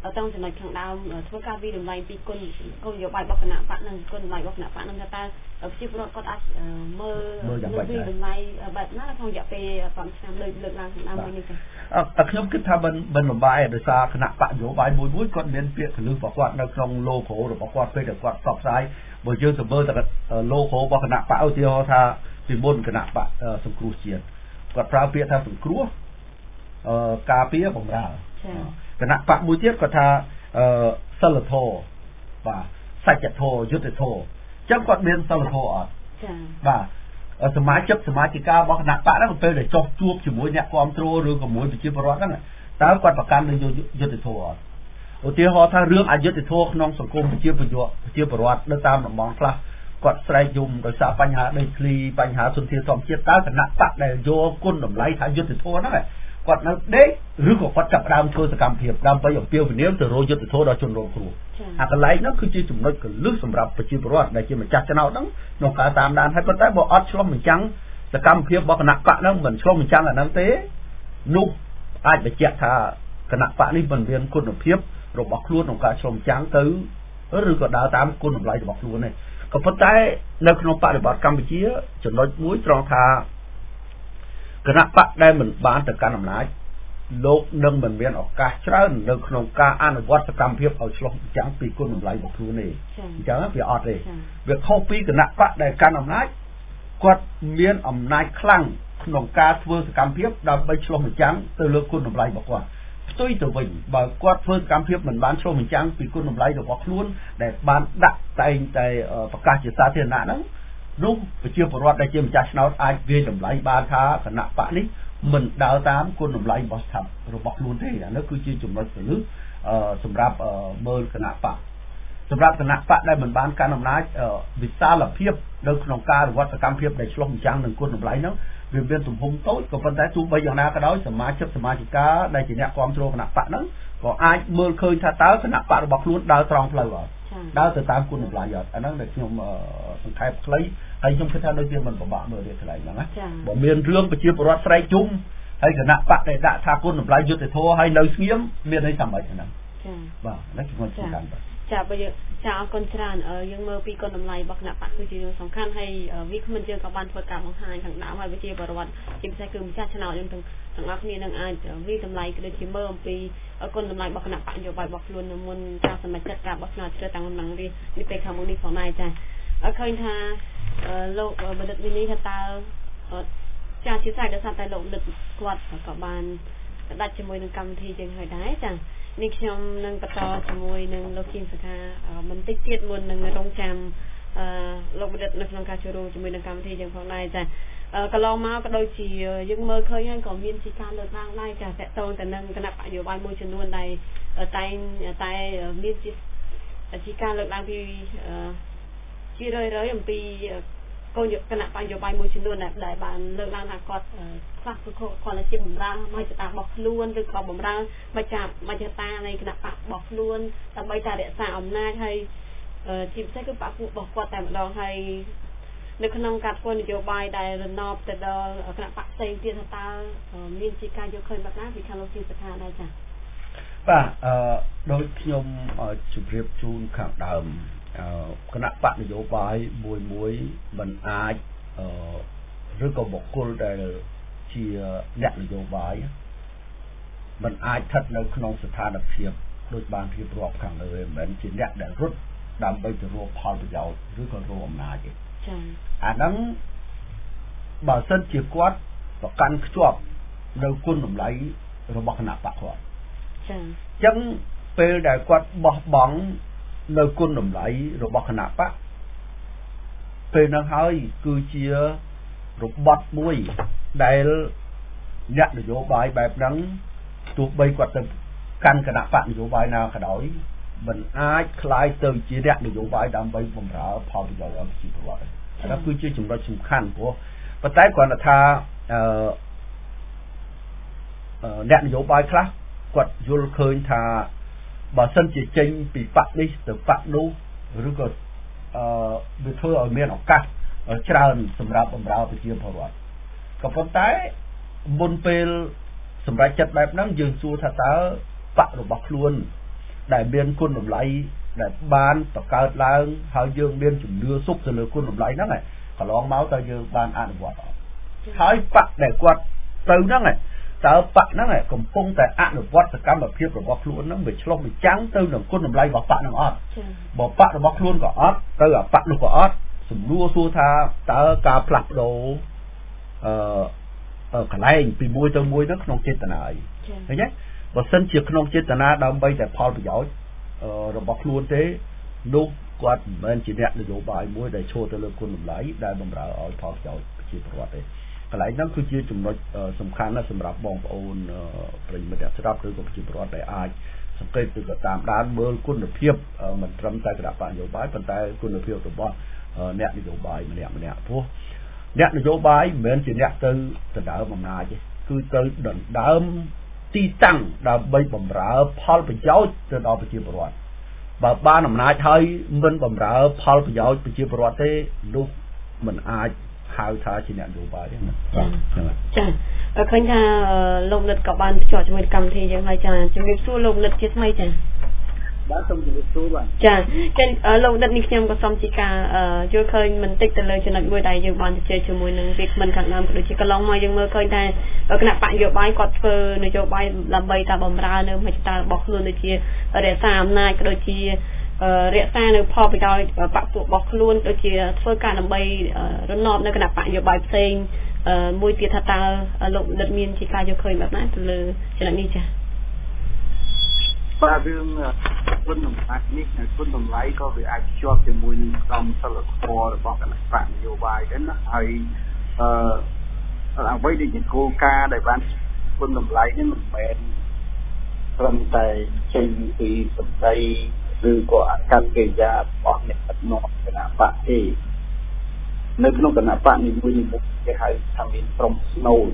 trongចំណុចខាងដើមធ្វើការវិតម្លៃពីគុណនយោបាយរបស់គណៈបកនិងគុណតម្លៃរបស់គណៈបកនឹងថាតើប្រជាពលរដ្ឋគាត់អាចមើលវិតម្លៃបែបណាក្នុងរយៈពេល5ឆ្នាំលើកឡើងខាងដើមមួយនេះចាខ្ញុំគិតថាមិនលំបាកដោយសារគណៈបកនយោបាយមួយគាត់មានពាក្យពលឹះរបស់គាត់នៅក្នុង logo របស់គាត់ពេលដែលគាត់ផ្សព្វផ្សាយបើយើងទៅមើលតែ logo របស់គណៈបកឧទាហរណ៍ថាពីមុនគណៈបកសង្គ្រោះជាតិគាត់ប្រើពាក្យថាសង្គ្រោះការពារបម្រើគណៈបកមួយទៀតគាត់ថាសិលធម៌បាទសច្ចធម៌យុត្តិធម៌អញ្ចឹងគាត់មានសិលធម៌អត់ចា៎បាទសមាជិករបស់គណៈបកហ្នឹងពេលដែលចោះជួបជាមួយអ្នកគ្រប់គ្រងឬក៏មួយប្រជាពលរដ្ឋហ្នឹងតើគាត់ប្រកាន់នឹងយុត្តិធម៌អត់ឧទាហរណ៍ថារឿងអយុត្តិធម៌ក្នុងសង្គមប្រជាពលរដ្ឋនៅតាមតំបន់ខ្លះគាត់ស្រែកយំដោយសារបញ្ហាដីធ្លីបញ្ហាធនធានធម្មជាតិតើគណៈបកដែលយកគុណតម្លៃថាយុត្តិធម៌ហ្នឹងគាត់នៅដេកឬក៏គាត់ចាប់ដើមធ្វើសកម្មភាពដើម្បីអំពាវនាវទៅរកយុត្តិធម៌ដល់ជនរងគ្រោះអាកន្លែងហ្នឹងគឺជាចំណុចកលឹះសម្រាប់ប្រជាពលរដ្ឋដែលជាម្ចាស់ឆ្នោតហ្នឹងក្នុងការតាមដានហើយប៉ុន្តែបើអត់ឆ្លុះបញ្ចាំងសកម្មភាពរបស់គណៈបកហ្នឹងមិនឆ្លុះបញ្ចាំងអាហ្នឹងទេនោះអាចបញ្ជាក់ថាគណៈបកនេះមិនមានគុណភាពរបស់ខ្លួនក្នុងការឆ្លុះបញ្ចាំងទៅឬក៏ដើរតាមគុណតម្លៃរបស់ខ្លួនទេក៏ប៉ុន្តែនៅក្នុងបរិបទកម្ពុជាចំណុចមួយត្រង់ថាគណៈបកដែលមិនបានទៅកាន់អំណាចលោកនឹងមិនមានឱកាសច្រើននៅក្នុងការអនុវត្តសកម្មភាពឲ្យឆ្លុះបញ្ចាំងពីគុណតម្លៃរបស់ខ្លួនទេអញ្ចឹងវាអត់ទេវាខុសពីគណៈបកដែលកាន់អំណាចគាត់មានអំណាចខ្លាំងក្នុងការធ្វើសកម្មភាពដើម្បីឆ្លុះបញ្ចាំងទៅលើគុណតម្លៃរបស់គាត់ផ្ទុយទៅវិញបើគាត់ធ្វើសកម្មភាពមិនបានឆ្លុះបញ្ចាំងពីគុណតម្លៃរបស់ខ្លួនដែលបានដាក់តែងតែប្រកាសជាសាធារណៈហ្នឹងនោះប្រជាពលរដ្ឋដែលជាម្ចាស់ឆ្នោតអាចវាយតម្លៃបានថាគណៈបកនេះមិនដើរតាមគុណតម្លៃរបស់ស្ថាប័នរបស់ខ្លួនទេអានោះគឺជាចំណុចពលឹះសម្រាប់មើលគណៈបកសម្រាប់គណៈបកដែលមិនបានកាន់អំណាចវិសាលភាពនៅក្នុងការអនុវត្តសកម្មភាពដែលឆ្លុះបញ្ចាំងនឹងគុណតម្លៃហ្នឹងវាមានទំហំតូចក៏ប៉ុន្តែទោះបីយ៉ាងណាក៏ដោយសមាជិកាដែលជាអ្នកគ្រប់គ្រងគណៈបកហ្នឹងក៏អាចមើលឃើញថាតើគណៈបករបស់ខ្លួនដើរត្រង់ផ្លូវអត់ដើរទៅតាមគុណតម្លៃអត់អាហ្នឹងដែលខ្ញុំសង្ខេបខ្លីហើយខ្ញុំគិតថាដូចជាមិនពិបាកមើលទេកន្លែងហ្នឹងណាបើមានរឿងប្រជាពលរដ្ឋស្រែកជុំហើយគណៈបកដែលដាក់ថាគុណតម្លៃយុត្តិធម៌ហើយនៅស្ងៀមមានន័យថាម៉េចហ្នឹងចា៎បាទនេះខ្ញុំចង់កាន់បាទចាបើយើងចាអរគុណច្រើនយើងមើលពីគុណតម្លៃរបស់គណៈបកគឺជារឿងសំខាន់ហើយវាគ្មិនយើងក៏បានធ្វើការបង្ហាញខាងដើមហើយវិជាបរិវត្តជាពិសេសគឺម្ចាស់ឆ្នោតយើងទាំងអស់គ្នានឹងអាចវិតម្លៃក៏ដូចជាមើលអំពីគុណតម្លៃរបស់គណៈបកនយោបាយរបស់ខ្លួនមុនការសម្រេចចិត្តការបោះឆ្នោតជ្រើសតាំងតំណាងរាស្ត្រនេះពេលខាងមុខនេះផងដែរចាឃើញថាលោកបណ្ឌិតវិនីថាតើចាជាស្អីដោយសារតែលោកបណ្ឌិតគាត់ក៏បានដាច់ជាមួយនឹងកម្មវិធីយើងហើយដែរចានេះខ្ញុំនឹងបន្តជាមួយនឹងលោកជាងសខាបន្តិចទៀតមុននឹងរងចាំលោកបណ្ឌិតនៅក្នុងការចូលរួមជាមួយនឹងកម្មវិធីយើងផងដែរចាកន្លងមកក៏ដូចជាយើងមើលឃើញហើយក៏មានជាការលើកឡើងដែរចាតកតងទៅនឹងគណៈបកនយោបាយមួយចំនួនដែលតែមានជាការលើកឡើងពីជារឿយៗអំពីគណៈបកនយោបាយមួយចំនួនដែលបានលើកឡើងថាគាត់ខ្លះគឺគាត់ជាបម្រើមជ្ឈតារបស់ខ្លួនឬក៏បម្រើមជ្ឈតានៃគណៈបករបស់ខ្លួនដើម្បីតែរក្សាអំណាចហើយជាពិសេសគឺបកពួករបស់គាត់តែម្ដងហើយនៅក្នុងការធ្វើនយោបាយដែលរណបទៅដល់គណៈបកផ្សេងទៀតថាតើមានជាការយកឃើញបែបណាពីខាងលោកជាសខាដែរចា៎បាទដោយខ្ញុំជម្រាបជូនខាងដើមគណៈបកនយោបាយមួយមិនអាចឬក៏បុគ្គលដែលជាអ្នកនយោបាយមិនអាចស្ថិតនៅក្នុងស្ថានភាពដូចបានរៀបរាប់ខាងលើមិនមែនជាអ្នកដែលរត់ដើម្បីទៅរកផលប្រយោជន៍ឬក៏រកអំណាចទេចា៎អាហ្នឹងបើសិនជាគាត់ប្រកាន់ខ្ជាប់នៅគុណតម្លៃរបស់គណៈបកគាត់ចា៎អញ្ចឹងពេលដែលគាត់បោះបង់នៅគុណតម្លៃរបស់គណៈបកពេលហ្នឹងហើយគឺជារបត់មួយដែលអ្នកនយោបាយបែបហ្នឹងទោះបីគាត់ទៅកាន់គណៈបកនយោបាយណាក៏ដោយមិនអាចคล้ายទៅជាអ្នកនយោបាយដើម្បីបម្រើផលប្រយោជន៍ឲ្យប្រជាពលរដ្ឋអានោះគឺជាចំណុចសំខាន់ព្រោះប៉ុន្តែគ្រាន់តែថាអ្នកនយោបាយខ្លះគាត់យល់ឃើញថាបើសិនជាចេញពីបកនេះទៅបកនោះឬក៏វាធ្វើឲ្យមានឱកាសច្រើនសម្រាប់បម្រើប្រជាពលរដ្ឋក៏ប៉ុន្តែមុនពេលសម្រាប់ចិត្តបែបហ្នឹងយើងសួរថាតើបករបស់ខ្លួនដែលមានគុណតម្លៃដែលបានបង្កើតឡើងហើយយើងមានជំនឿសុខទៅលើគុណតម្លៃហ្នឹងកន្លងមកតើយើងបានអនុវត្តអត់ហើយបកដែលគាត់ទៅហ្នឹងតើបកហ្នឹងកំពុងតែអនុវត្តសកម្មភាពរបស់ខ្លួនហ្នឹងវាឆ្លុះបញ្ចាំងទៅនឹងគុណតម្លៃរបស់បកហ្នឹងអត់បើបករបស់ខ្លួនក៏អត់ទៅអាបកនោះក៏អត់សំណួរសួរថាតើការផ្លាស់ប្ដូរកន្លែងពីមួយទៅមួយទៅក្នុងចេតនាអីឃើញទេបើសិនជាក្នុងចេតនាដើម្បីតែផលប្រយោជន៍របស់ខ្លួនទេនោះគាត់មិនមែនជាអ្នកនយោបាយមួយដែលឈរទៅលើគុណតម្លៃដែលបម្រើឲ្យផលប្រយោជន៍ប្រជាពលរដ្ឋទេកន្លែងហ្នឹងគឺជាចំណុចសំខាន់ណាស់សម្រាប់បងប្អូនប្រិយមិត្តអ្នកស្ដាប់ឬក៏ប្រជាពលរដ្ឋដែលអាចសង្កេតឬក៏តាមដានមើលគុណភាពមិនត្រឹមតែគណៈបកនយោបាយប៉ុន្តែគុណភាពរបស់អ្នកនយោបាយម្នាក់ព្រោះអ្នកនយោបាយមិនមែនជាអ្នកទៅដណ្ដើមអំណាចទេគឺទៅដណ្ដើមទីតាំងដើម្បីបម្រើផលប្រយោជន៍ទៅដល់ប្រជាពលរដ្ឋបើបានអំណាចហើយមិនបម្រើផលប្រយោជន៍ប្រជាពលរដ្ឋទេនោះមិនអាចហៅថាជាអ្នកនយោបាយទេណាចាឃើញថាលោកនិតក៏បានភ្ជាប់ជាមួយកម្មវិធីយើងហើយចាជំរាបសួរលោកនិតជាថ្មីចាបាទសូមជម្រាបសួរបាទចាចឹងលោកនិតនេះខ្ញុំក៏សូមជាការយល់ឃើញបន្តិចទៅលើចំណុចមួយដែលយើងបានជជែកជាមួយនឹងវាគ្មិនខាងដើមក៏ដូចជាកន្លងមកយើងមើលឃើញថាគណៈបកនយោបាយគាត់ធ្វើនយោបាយដើម្បីតែបម្រើនៅមជ្ឈដ្ឋានរបស់ខ្លួនដូចជារក្សាអំណាចក៏ដូចជារក្សានៅផលប្រយោជន៍បកពួករបស់ខ្លួនដូចជាធ្វើការដើម្បីរំដោបនៅគណៈបកនយោបាយផ្សេងមួយទៀតថាតើលោកនិតមានជាការយល់ឃើញបែបណាទៅលើចំណុចនេះចាបាទរឿងគុណតម្លៃនេះគុណតម្លៃក៏វាអាចភ្ជាប់ជាមួយនឹងក្រមសីលធម៌របស់គណៈបកនយោបាយដែរណាហើយអ្វីដែលជាគោលការណ៍ដែលបានគុណតម្លៃនេះមិនមែនត្រឹមតែចេញពីសម្ដីឬក៏អកប្បកិរិយារបស់អ្នកដឹកនាំគណៈបកទេនៅក្នុងគណៈបកនេះមួយគេហៅថាមានក្រុមស្នូល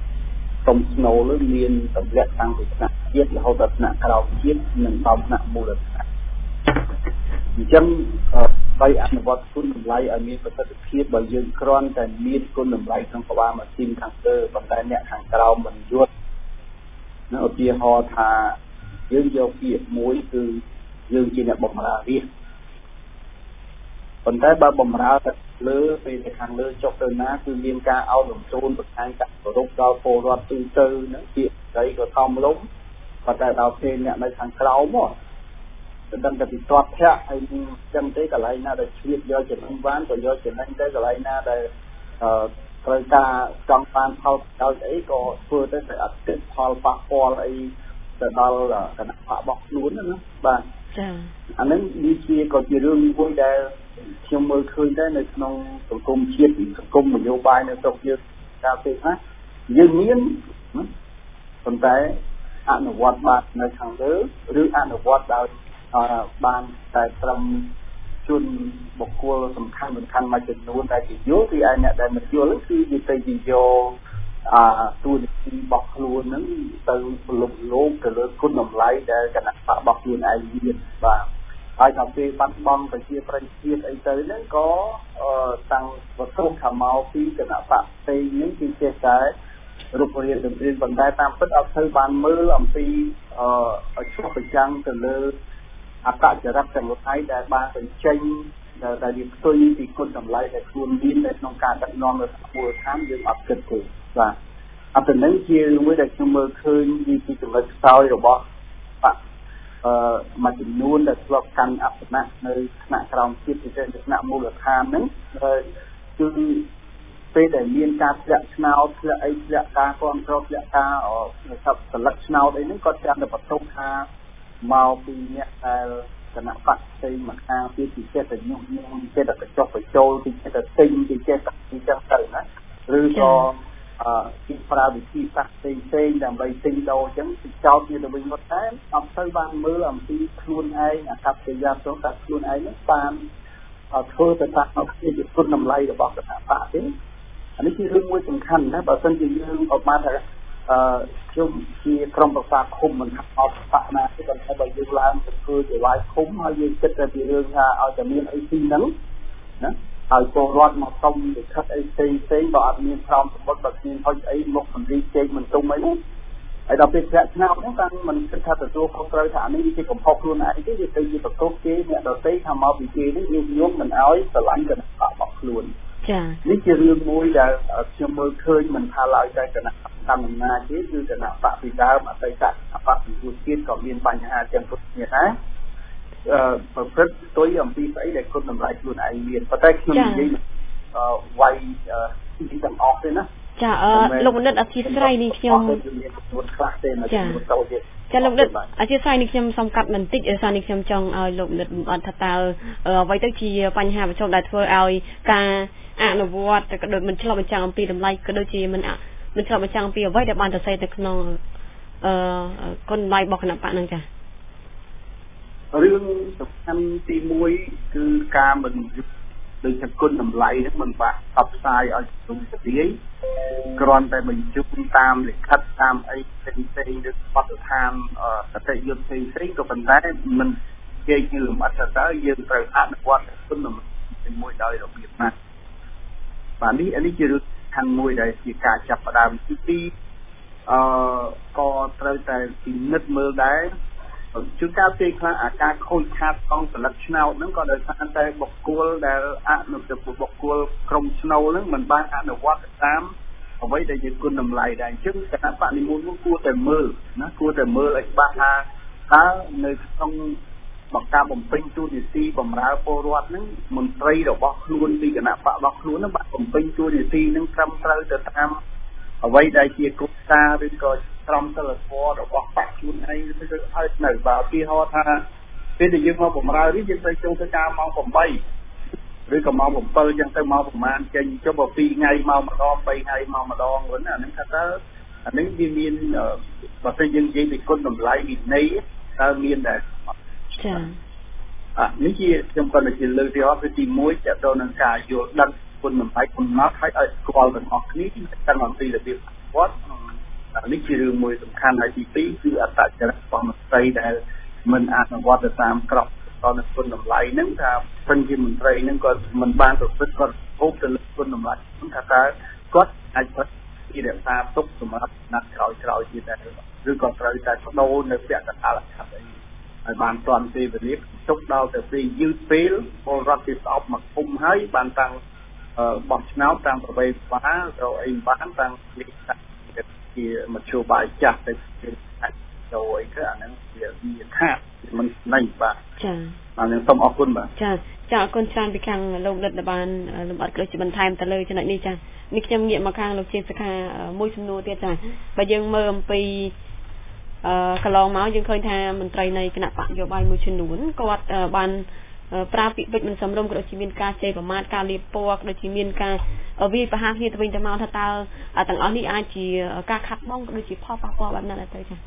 មានតម្លាក់តាំងពីថ្នាក់ជាតិរហូតដល់ថ្នាក់ក្រោមជាតិនិងដល់ថ្នាក់មូលដ្ឋានអញ្ចឹងបីអនុវត្តគុណតម្លៃឲ្យមានប្រសិទ្ធភាពបើយើងគ្រាន់តែមានគុណតម្លៃក្នុងក្បាលម៉ាស៊ីនខាងលើប៉ុន្តែអ្នកខាងក្រោមមិនយល់នៅឧទាហរណ៍ថាយើងយកពាក្យមួយគឺយើងជាអ្នកបម្រើរាជប៉ុន្តែបើបម្រើទៅលើពេលតែខាងលើចុះទៅណាគឺមានការអោនលំទោនបង្ហាញការគោរពដល់ពលរដ្ឋទូទៅហ្នឹងពាក្យស្ដីក៏ធម្មលំប៉ុន្តែដល់ពេលអ្នកនៅខាងក្រោមមកទៅដឹងតែពីទាត់ធាក់ហើយចឹងទេកន្លែងណាដែលឆ្លៀតយកចំណេញបានក៏យកចំណេញទៅកន្លែងណាដែលត្រូវការចង់បានផលប្រយោជន៍អីក៏ធ្វើទៅតែអត់គិតផលប៉ះពាល់អីទៅដល់គណៈបករបស់ខ្លួនណាបាទចាអានឹងវាជាក៏ជារឿងមួយដែលខ្ញុំមើលឃើញដែរនៅក្នុងសង្គមជាតិសង្គមនយោបាយនៅស្រុកយើងកាលពេលណាយើងមានប៉ុន្តែអនុវត្តបាននៅខាងលើឬអនុវត្តដោយបានតែត្រឹមជនបុគ្គលសំខាន់មួយចំនួនដែលជាយល់ពីឯអ្នកដែលមិនយល់គឺនិយាយទៅយកទូនីតិរបស់ខ្លួនហ្នឹងទៅលុបលោកទៅលើគុណតម្លៃដែលគណៈបករបស់ខ្លួនឯងមានបាទហើយដល់ពេលបាត់បង់ប្រជាប្រិយជាតិអីទៅហ្នឹងក៏តាំងវត្ថុខាងមកពីគណៈបកផ្សេងហ្នឹងគឺចេះតែរូបរាងតម្រៀនប៉ុន្តែតាមពិតអត់ទៅបានមើលអំពីឲ្យឆ្លុះបញ្ចាំងទៅលើអត្តចរិតទាំងឡាយដែលបានបញ្ចេញដែលវាផ្ទុយពីគុណតម្លៃដែលខ្លួនមាននៅក្នុងការដឹកនាំនៅមូលដ្ឋានយើងអត់គិតទេបាទអត់ទៅនឹងជារឿងមួយដែលខ្ញុំមើលឃើញពីចំណុចខ្សោយរបស់បកមួយចំនួនដែលធ្លាប់កាន់អបនៈនៅថ្នាក់ក្រោមជាតិពិសេសថ្នាក់មូលដ្ឋានហ្នឹងគឺពេលដែលមានការធ្លាក់ឆ្នោតធ្លាក់អីធ្លាក់ការគ្រប់គ្រងធ្លាក់ការសិលឹកឆ្នោតអីហ្នឹងគាត់ចាំតែបន្ទុកថាមកពីអ្នកដែលគណៈបកផ្សេងមកខាងទៀតពិសេសតែញុះញង់ពិសេសតែកញ្ចុះបញ្ចូលពិសេសតែទិញពិសេសតែអញ្ចឹងទៅណាឬក៏ពីប្រើវិធីសាស្ត្រផ្សេងដើម្បីទិញដូរអញ្ចឹងចោតវាទៅវិញមកតែអត់ទៅបានមើលអំពីខ្លួនឯងអកប្បកិរិយាផ្ទាល់ខ្លួនឯងហ្នឹងបានធ្វើទៅតាមគុណតម្លៃរបស់គណៈបកទេអានេះជារឿងមួយសំខាន់ណាបើមិនជាយើងអត់បានថាខ្ញុំជាក្រុមប្រឹក្សាឃុំមិនថាអត់បកណាទេតែបើយើងឡើងទៅធ្វើជាវាយឃុំហើយយើងគិតតែពីរឿងថាឲ្យតែមានអីទីហ្នឹងណាហើយពលរដ្ឋមកសុំលិខិតអីផ្សេងបើអត់មានក្រមសម្បត្តិបើគ្មានហុចអីមកមិនរីជែកមិនទុំអីនោះហើយដល់ពេលធ្លាក់ឆ្នោតហ្នឹងតាំងមិនគិតថាទទួលខុសត្រូវថានេះជាកំហុសខ្លួនឯងទេវាទៅជាបន្ទុកគេអ្នកដទៃថាមកពីគេនេះយើងមិនឲ្យស្រឡាញ់គណៈបករបស់ខ្លួនចា៎នេះជារឿងមួយដែលខ្ញុំមើលឃើញមិនថាឡើយតែគណៈកម្មអំណាចទេគឺគណៈបកពីដើមអតីតគណៈបកពីយុជាតិក៏មានបញ្ហាទាំងពុតគ្នាដែរប្រព្រឹត្តទុយអំពីស្អីដែលគុណតម្លៃខ្លួនឯងមានប៉ុន្តែខ្ញុំនិយាយវាយទីទាំងអស់ទេណាចាលោកមនិតអធិស្ឋាននេះខ្ញុំចាលោកមនិតអធិស្ឋាននេះខ្ញុំសូមកាត់បន្តិចសារនេះខ្ញុំចង់ឲ្យលោកមនិតអត់ថាតើអ្វីទៅជាបញ្ហាប្រឈមដែលធ្វើឲ្យការអនុវត្តក៏ដូចមិនឆ្លុះបញ្ចាំងអំពីតម្លៃក៏ដូចជាមិនឆ្លុះបញ្ចាំងអំពីអ្វីដែលបានទៅសេទៅក្នុងគុណតម្លៃរបស់គណៈបកហ្នឹងចារឿងសំខាន់ទី1គឺការមិនដូចជាគុណតម្លៃហ្នឹងមិនបាក់ផ្សព្វផ្សាយឲ្យទូទៅរាយគ្រាន់តែបញ្ជូនតាមលិខិតតាមអីផ្សេងឬបទដ្ឋានកតេយ្យផ្សេងក៏ប៉ុន្តែមិនគេជាលំអិតទៅយើងត្រូវអនុវត្តគុណតម្លៃមួយដោយរបៀបណាបាទនេះជារឿងខាងមួយដែលជាការចាប់ផ្ដើមទី2ក៏ត្រូវតែពិនិត្យមើលដែរជួនកាលពេលខ្លះអាការខូចខាតក្នុងសន្លឹកឆ្នោតហ្នឹងក៏ដោយសារតែបុគ្គលដែលអនុប្របុគ្គលក្រុមឆ្នោតហ្នឹងមិនបានអនុវត្តតាមអ្វីដែលជាគុណតម្លៃដែរអញ្ចឹងគណៈបកនីមួយៗគួរតែមើលណាគួរតែមើលឲ្យច្បាស់ថាតើនៅក្នុងបង្ការបំពេញតួនាទីបម្រើពលរដ្ឋហ្នឹងមន្ត្រីរបស់ខ្លួនពីគណៈបករបស់ខ្លួនហ្នឹងបានបំពេញតួនាទីហ្នឹងត្រឹមត្រូវទៅតាមអ្វីដែលជាគោលការណ៍ឬក៏ក្រមសីលធម៌របស់បកខ្លួនឯងទៅឲ្យនៅបើឧទាហរណ៍ថាពេលដែលយើងមកបម្រើនេះយើងត្រូវចូលទៅការម៉ោង8ឬក៏ម៉ោង7អញ្ចឹងទៅមកប្រហែលចេញចុះបើ2ថ្ងៃមកម្ដង3ថ្ងៃមកម្ដងវិញអាហ្នឹងថាតើអានេះវាមានបើសិនយើងនិយាយពីគុណតម្លៃវិន័យតើមានដែរចានេះជាខ្ញុំគាត់និយាយលើកទី1គឺទី1តទៅនឹងការយល់ដឹងគុណតម្លៃកំណត់ឲ្យស្គាល់ទាំងអស់គ្នាទាំងអំពីរបៀបវត្តនេះជារឿងមួយសំខាន់ហើយទី2គឺអត្តចរិតរបស់មន្ត្រីដែលមិនអនុវត្តទៅតាមក្របតនគុណតម្លៃហ្នឹងថាពេញជាមន្ត្រីហ្នឹងក៏មិនបានប្រព្រឹត្តគាត់គោបទៅលើគុណតម្លៃហ្នឹងថាតើគាត់អាចប្រតិជារក្សាទុកសម្រាប់ណាត់ក្រោយទៀតដែរឬក៏ត្រូវតែបដូរនៅពាក្យកតាលខិតអីហើយបានទាន់ពេលវេលាទុកដល់ទៅពេលយឺតពេលពលរដ្ឋគេស្អប់មកគុំហើយបានតាំងបោះឆ្នោតតាមប្រវេបានទៅអីបានតាំងជាមធ្យោបាយចាស់ទៅចូលអីទៅអាហ្នឹងវាខាតមិនណៃបាទចាអានេះសូមអរគុណបាទចាអរគុណច្រើនពីខាងលោកលិតបានលំអិតក៏ជាបន្ថែមទៅលើចំណុចនេះចានេះខ្ញុំងាកមកខាងលោកជាសខាមួយសំណួរទៀតចាបើយើងមើលអំពីកន្លងមកយើងឃើញថាមន្ត្រីនៃគណៈបកនយោបាយមួយចំនួនគាត់បានប្រើពាក្យពេចន៍មិនសមរម្យក៏ដូចជាមានការជេរប្រមាថការលាបពណ៌ក៏ដូចជាមានការវាយប្រហារគ្នាទៅវិញទៅមកថាតើទាំងអស់នេះអាចជាការខាត់បងក៏ដូចជាផលប៉ះពាល់បែបណាដែរទៅចា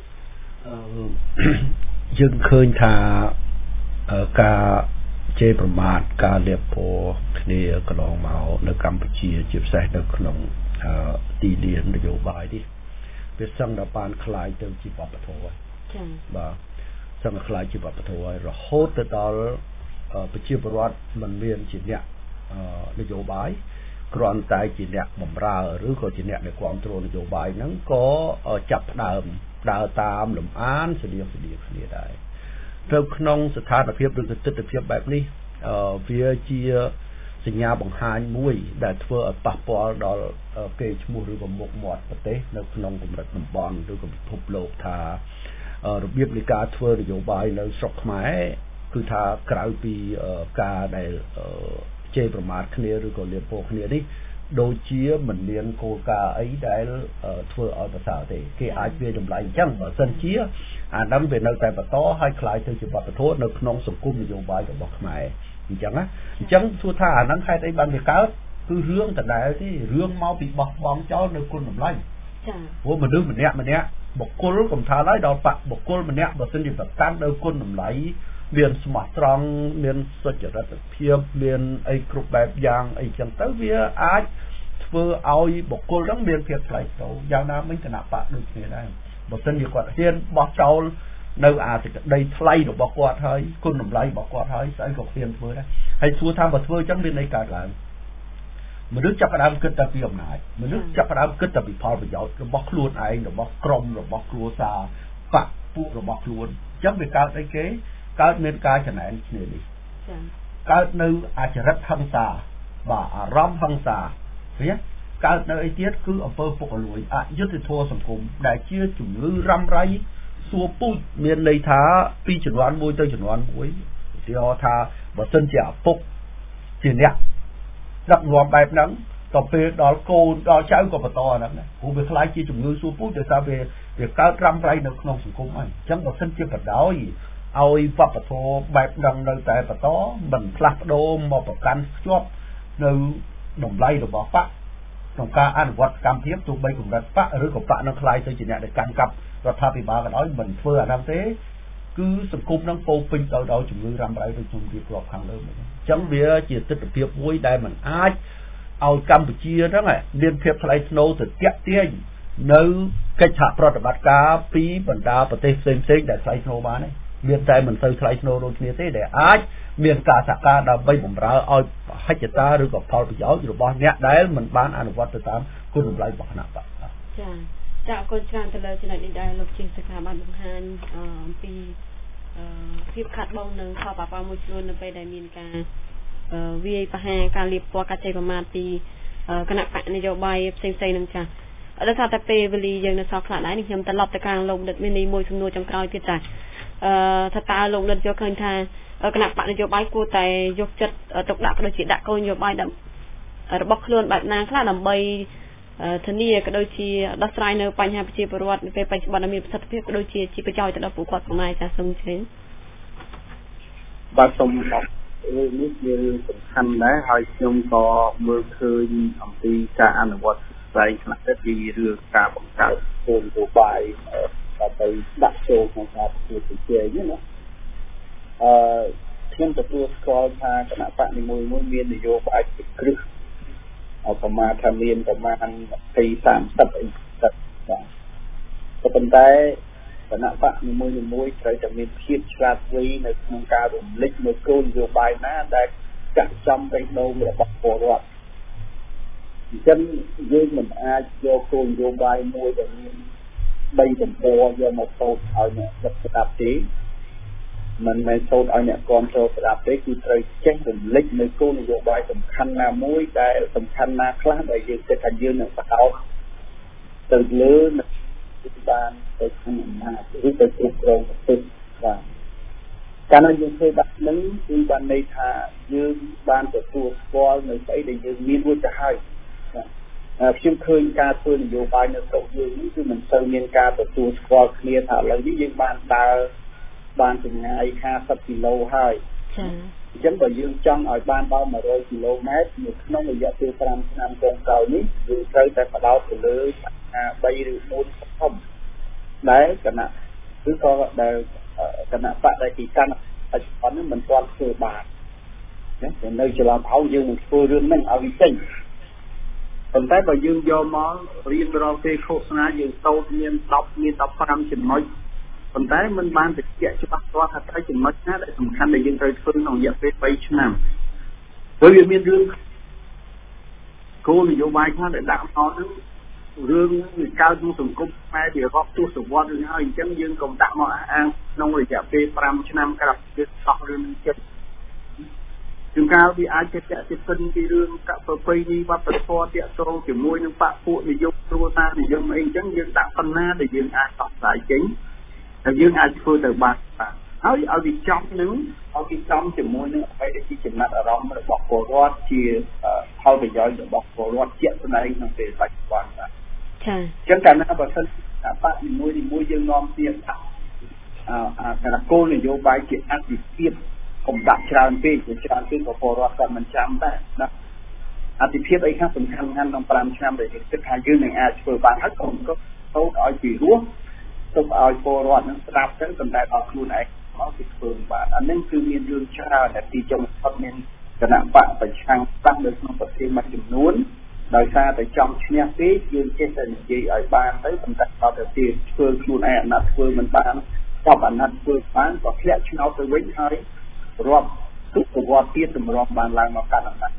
យើងឃើញថាការជេរប្រមាថការលាបពណ៌គ្នាកន្លងមកនៅកម្ពុជាជាពិសេសនៅក្នុងទីលាននយោបាយនេះវាសឹងតែបានคล้ายទៅជាវប្បធម៌ចា៎បាទសឹងតែคล้ายជាវប្បធម៌ហើយរហូតទៅដល់ប្រជាពលរដ្ឋមិនមានជាអ្នកនយោបាយគ្រាន់តែជាអ្នកបម្រើឬក៏ជាអ្នកដែលគ្រប់គ្រងនយោបាយហ្នឹងក៏ចាប់ផ្ដើមដើរតាមលំអានស្តៀងគ្នាដែរទៅក្នុងស្ថានភាពឬក៏ទស្សនវិជ្ជាបែបនេះវាជាសញ្ញាបង្ហាញមួយដែលធ្វើឲ្យប៉ះពាល់ដល់កេរ្តិ៍ឈ្មោះឬក៏មុខមាត់ប្រទេសនៅក្នុងកម្រិតតំបន់ឬក៏ពិភពលោកថារបៀបនៃការធ្វើនយោបាយនៅស្រុកខ្មែរគឺថាក្រៅពីការដែលជេរប្រមាថគ្នាឬក៏លាបពណ៌គ្នានេះដូចជាមិនមានគោលការណ៍អីដែលធ្វើឲ្យប្រសើរទេគេអាចវាតម្លៃអញ្ចឹងបើសិនជាអានឹងវានៅតែបន្តឲ្យคล้ายទៅជាវប្បធម៌នៅក្នុងសង្គមនយោបាយរបស់ខ្មែរអញ្ចឹងណាអញ្ចឹងសួរថាអានឹងហេតុអីបានវាកើតគឺរឿងដដែលទេរឿងមកពីបោះបង់ចោលនៅគុណតម្លៃចា៎ព្រោះមនុស្សម្នាក់បុគ្គលកំថាឡើយដល់បុគ្គលម្នាក់បើសិនជាប្រកាន់នៅគុណតម្លៃមានស្មោះត្រង់មានសុចរិតភាពមានអីគ្រប់បែបយ៉ាងអីចឹងទៅវាអាចធ្វើឲ្យបុគ្គលហ្នឹងមានភាពថ្លៃថ្នូរយ៉ាងណាមិញគណៈបកដូចគ្នាដែរបើសិនជាគាត់ហ៊ានបោះចោលនៅអាសេចក្តីថ្លៃរបស់គាត់ហើយគុណតម្លៃរបស់គាត់ហើយស្អីក៏ហ៊ានធ្វើដែរហើយសួរថាបើធ្វើចឹងមានន័យកើតឡើងមនុស្សចាប់ផ្ដើមគិតតែពីអំណាចមនុស្សចាប់ផ្ដើមគិតតែពីផលប្រយោជន៍របស់ខ្លួនឯងរបស់ក្រុមរបស់គ្រួសារបកពួករបស់ខ្លួនអញ្ចឹងវាកើតអីគេកើតមានការចំណែនគ្នានេះកើតនៅអចរិតហិង្សាបាទអារម្មណ៍ហិង្សាវាកើតនៅអីទៀតគឺអំពើពុករលួយអយុត្តិធម៌សង្គមដែលជាជំងឺរ៉ាំរ៉ៃសួរពូជមានន័យថាពីជំនាន់មួយទៅជំនាន់មួយឧទាហរណ៍ថាបើសិនជាឪពុកជាអ្នកដឹកនាំបែបហ្នឹងទៅពេលដល់កូនដល់ចៅក៏បន្តអាហ្នឹងដែរព្រោះវាខ្លាចជាជំងឺសួរពូជដោយសារវាកើតរ៉ាំរ៉ៃនៅក្នុងសង្គមហើយអញ្ចឹងបើសិនជាបដោយឲ្យវប្បធម៌បែបហ្នឹងនៅតែបន្តមិនផ្លាស់ប្ដូរមកប្រកាន់ភ្ជាប់នៅតម្លៃរបស់បកក្នុងការអនុវត្តកម្មភាពទោះបីកម្រិតបកឬក៏បកនឹងខ្លាយទៅជាអ្នកដែលកាន់កាប់រដ្ឋាភិបាលក៏ដោយមិនធ្វើអាហ្នឹងទេគឺសង្គមនឹងពោពេញដោយជំងឺរ៉ាំរ៉ៃដូចខ្ញុំរៀបរាប់ខាងលើហ្នឹងអញ្ចឹងវាជាទស្សនវិជ្ជាមួយដែលมันអាចឲ្យកម្ពុជាហ្នឹងមានភាពថ្លៃថ្នូរទៅតាក់ទាញនៅកិច្ចសហប្រតិបត្តិការពីបណ្ដាប្រទេសផ្សេងៗដែលថ្លៃថ្នូរបានទេមានតែមិនទៅថ្លៃថ្នូរដូចគ្នាទេដែលអាចមានការសហការដើម្បីបម្រើឲ្យហិច្ចតាឬក៏ផលប្រយោជន៍របស់អ្នកដែលមិនបានអនុវត្តទៅតាមគុណតម្លៃរបស់គណៈបកចាអរគុណច្រើនទៅលើចំណុចនេះដែរលោកជាសកម្មបានបង្ហាញអំពីភាពខាត់បងនឹងផលប៉ះពាល់មួយចំនួននៅពេលដែលមានការវាយប្រហារការលៀបពណ៌ការចែកប្រមាថពីគណៈបកនយោបាយផ្សេងៗនឹងចាដោយសារតែពេលវេលាយើងនៅសល់ខ្លះដែរនេះខ្ញុំត្រឡប់ទៅខាងលោកដិតមានមួយសំណួរចុងក្រោយទៀតចាថាតើលោកដិតយកឃើញថាគណៈបកនយោបាយគួរតែយកចិត្តទុកដាក់ក៏ដូចជាដាក់គោលនយោបាយរបស់ខ្លួនបែបណាខ្លះដើម្បីធានាក៏ដូចជាដោះស្រាយនៅបញ្ហាប្រជាពលរដ្ឋនៅពេលបច្ចុប្បន្នមានប្រសិទ្ធភាពក៏ដូចជាប្រយោជន៍ទៅដល់ពួកគាត់ផងដែរចាសូមជឿបាទសូមអរគុណនេះជាសំខាន់ដែរហើយខ្ញុំក៏មើលឃើញអំពីការអនុវត្តផ្សេងខ្លះទៀតពីរឿងការបង្កើតគោលនយោបាយដើម្បីដាក់ចូលក្នុងការប្រកួតប្រជែងណាខ្ញុំទទួលស្គាល់ថាគណៈបកនីមួយៗមាននយោបាយជាគ្រឹះប្រមាណថាមានប្រមាណ20-30អីទៅបាទប៉ុន្តែគណៈបកនីមួយៗត្រូវតែមានភាពឆ្លាតវៃនៅក្នុងការរំលេចនូវគោលនយោបាយណាដែលចាក់ចំបេះដូងរបស់ពលរដ្ឋអញ្ចឹងយើងមិនអាចយកគោលនយោបាយមួយដែលមាន3ទំព័រយកមកសូត្រឲ្យអ្នកស្ដាប់ទេមិនមែនសូត្រឲ្យអ្នកគាំទ្រស្ដាប់ទេគឺត្រូវចេះរំលេចនៅគោលនយោបាយសំខាន់ណាមួយដែលសំខាន់ណាខ្លះដែលយើងគិតថាយើងនឹងបដោតទៅលើបានទៅក្នុងអំណាចឬទៅគ្រប់គ្រងប្រទេសបាទកាលណាយើងធ្វើបែបហ្នឹងគឺបានន័យថាយើងបានទទួលស្គាល់នៅស្អីដែលយើងមានរួចទៅហើយខ្ញុំឃើញការធ្វើនយោបាយនៅស្រុកយើងនេះគឺមិនសូវមានការទទួលស្គាល់គ្នាថាឥឡូវនេះយើងបានដើរបានចម្ងាយ50គីឡូហើយអញ្ចឹងបើយើងចង់ឲ្យបានដល់100គីឡូម៉ែត្រនៅក្នុងរយៈពេល5ឆ្នាំចុងក្រោយនេះយើងត្រូវតែបដោតទៅលើ3ឬ4ធំដែលគណៈឬក៏ដែលគណៈបកដែលទីកាន់បច្ចុប្បន្ននេះមិនទាន់ធ្វើបានតែនៅចន្លោះហើយយើងនឹងធ្វើរឿងហ្នឹងឲ្យវាចេញប៉ុន្តែបើយើងយកមករៀនរាល់ពេលឃោសនាយើងសូត្រមាន10មាន15ចំណុចប៉ុន្តែมันបានបញ្ជាក់ច្បាស់លាស់ថាត្រូវចំណុចណាដែលសំខាន់ដែលយើងត្រូវធ្វើក្នុងរយៈពេល3ឆ្នាំព្រោះវាមានរឿងគោលនយោបាយខ្លះដែលដាក់មកហ្នឹងរឿងវាកើតក្នុងសង្គមខ្មែរវារាប់ទសវត្សរ៍រឿងហើយអញ្ចឹងយើងកុំដាក់មកអាងក្នុងរយៈពេល5ឆ្នាំក្រោយទៀតតោះរឿងនេះចិត្តជួនកាលវាអាចជាពាក់ជាពិនពីរឿងកប្រពៃណីវប្បធម៌ទាក់ទងជាមួយនឹងបកពួកនិយមគ្រួសារនិយមអីអញ្ចឹងយើងដាក់ប៉ុណ្ណាដែលយើងអាចដោះស្រាយចេញតែយើងអាចធ្វើទៅបានហើយឲ្យវាចំនឹងឲ្យវាចំជាមួយនឹងអ្វីដែលជាចំណាត់អារម្មណ៍របស់ពលរដ្ឋជាផលប្រយោជន៍របស់ពលរដ្ឋជាក់ស្ដែងក្នុងពេលបច្ចុប្បន្នបាទចា៎អញ្ចឹងកាលណាបើសិនបកនីមួយយើងនាំទៀតថាគោលនយោបាយជាអតិភិបកុំដាក់ច្រើនពេកច្រើនពេកក៏ពលរដ្ឋគាត់មិនចាំដែរណាអតិភិបអីខ្លះសំខាន់ក្នុង5ឆ្នាំដែលយើងគិតថាយើងនឹងអាចធ្វើបានហើយកុំក៏ទៅឲ្យពីរោះទុកឲ្យពលរដ្ឋនឹងស្ដាប់ទៅប៉ុន្តែដល់ខ្លួនឯងមកពីធ្វើបានអានេះគឺមានរឿងច្រើនដែលទីចុងផុតមានគណៈបកប្រឆាំងតាំងនៅក្នុងប្រទេសមួយចំនួនដោយសារតែចង់ឈ្នះពេកយើងចេះតែនិយាយឲ្យបានទៅប៉ុន្តែដល់ទៅទៀតធ្វើខ្លួនឯងអាណត្តិធ្វើមិនបានចប់អាណត្តិធ្វើបានក៏ធ្លាក់ឆ្នោតទៅវិញហើយរាប់ទស្សវត្សរ៍ទៀតសម្រាប់បានឡើងមកកាន់អំណាចដល់ពី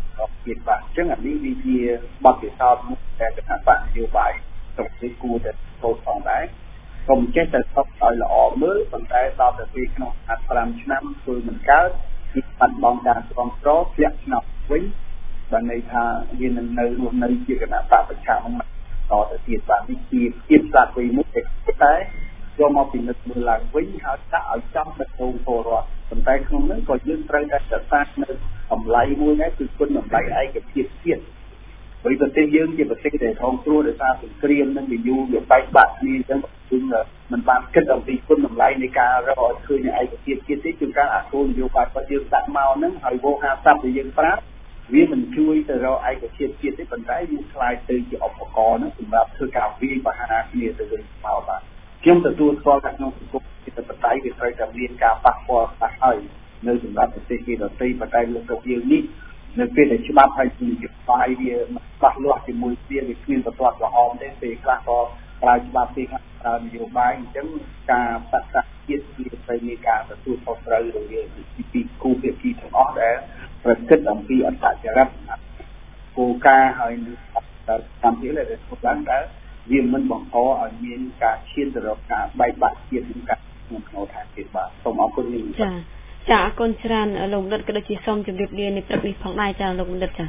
ទៀតបាទអញ្ចឹងអានេះវាជាបទពិសោធន៍មួយដែលគណៈបកនយោបាយต้องគួរតែចូលផងដែរកុំចេះតែសុខឲ្យល្អមើលប៉ុន្តែដល់ទៅពេលក្នុង5ឆ្នាំធ្វើមិនកើតពីបាត់បង់ការគ្រប់គ្រងធ្លាក់ឆ្នាំវិញបានន័យថាវានឹងនៅរស់នៅជាគណៈបកប្រឆាំងតទៅទៀតបាទនេះជាភាពស្លាប់វិញមួយតែយកមកពិនិត្យមើលឡើងវិញហើយដាក់ឲ្យចំបេះដូងពលរដ្ឋប៉ុន្តែក្នុងនោះក៏យើងត្រូវតែរក្សានៅតម្លៃមួយដែរគឺគុណតម្លៃឯកភាពជាតិbởi vì thế dương thì bác sĩ để thông thua để sao sự kiềm nên mình du được bay bạn đi chẳng chúng là mình ban kết đồng thì quân làm lại này cả rồi khơi này ai có tiền kiến thức chúng ta thôn nhiều bài có dương đặt màu nắng hồi vô hà sắp thì dương phát vì mình chui từ rồi ai có tiền kiến thức phần trái dương khai từ chỉ ốc có nó cũng là thư cào vi và hà kia từ dương màu và kiếm từ tu so các nông cụ thì từ phần trái việc phải làm viên cả bạc phò bạc hơi nơi chúng ta từ khi đầu tiên và tay luôn đầu dương điในเป็นในฉบับไทยที่จะไปเรียนบัตรลวดที่มวยเสียในคืนประวัติละออมได้เป็นคลาสก็กลายฉบับที่นโยบายจังการตัดสินใจไปในการประตูต่อไปโดยที่ปีกูเปียกีทั้งออแต่ประเทศอังกฤษอันตรายรับโกกาให้ทำที่อะไรในทุกด้านแต่ยิ่งมันบอกเขาอันมีการเชื่อถือการใบบัตรเกี่ยวกับการเงินเอาทางเก็บบัตรส่งเอาคนนี้ចាអរគុណច្រើនលោកបណ្ឌិតក៏ដូចជាសូមជម្រាបលានេះព្រឹកនេះផងដែរចាលោកបណ្ឌិតចា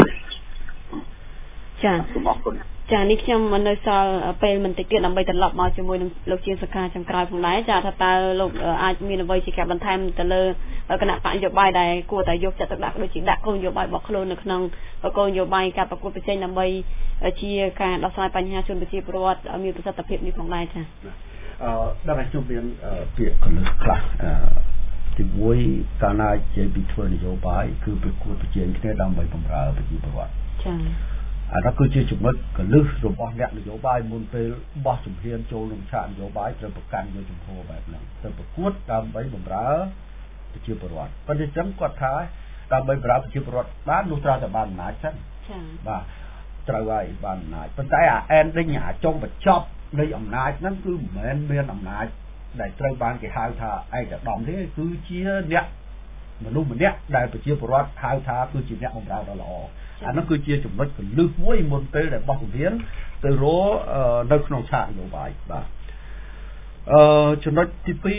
សូមអរគុណចានេះខ្ញុំនៅសល់ពេលបន្តិចទៀតដើម្បីត្រឡប់មកជាមួយនឹងលោកជាសកាចំក្រោយផងដែរចាថាតើលោកអាចមានអ្វីជាការបន្ថែមទៅលើគណៈបកនយោបាយដែលគួរតែយកចិត្តទុកដាក់ដូចជាដាក់គោលនយោបាយរបស់ខ្លួននៅក្នុងគោលនយោបាយការប្រកួតប្រជែងដើម្បីជាការដោះស្រាយបញ្ហាជនប្រជាពលរដ្ឋមានប្រសិទ្ធភាពនេះផងដែរចាដល់តែខ្ញុំមានពាក្យកលឹះខ្លះទីមួយកាលណាជាពីធ្វើនយោបាយគឺប្រកួតប្រជែងគ្នាដើម្បីបម្រើប្រជាពលរដ្ឋចា៎អានោះគឺជាចំណុចកលឹះរបស់អ្នកនយោបាយមុនពេលបោះជំហានចូលក្នុងឆាកនយោបាយត្រូវប្រកាន់យកចំហបែបហ្នឹងទៅប្រកួតដើម្បីបម្រើប្រជាពលរដ្ឋប៉ុន្តែចឹងគាត់ថាដើម្បីបម្រើប្រជាពលរដ្ឋបាននោះត្រូវតែបានអំណាចសិនចា៎បាទត្រូវហើយបានអំណាចប៉ុន្តែអាអែនដេញអាចុងបញ្ចប់នៃអំណាចហ្នឹងគឺមិនមែនមានអំណាចដែលត្រូវបានគេហៅថាឯកឧត្តមទេគឺជាអ្នកមនុស្សម្នាក់ដែលប្រជាពលរដ្ឋហៅថាគឺជាអ្នកបម្រើដ៏ល្អអានោះគឺជាចំណុចកលឹះមួយមុនពេលដែលបោះជំហានទៅរកនៅក្នុងឆាកនយោបាយបាទចំណុចទី2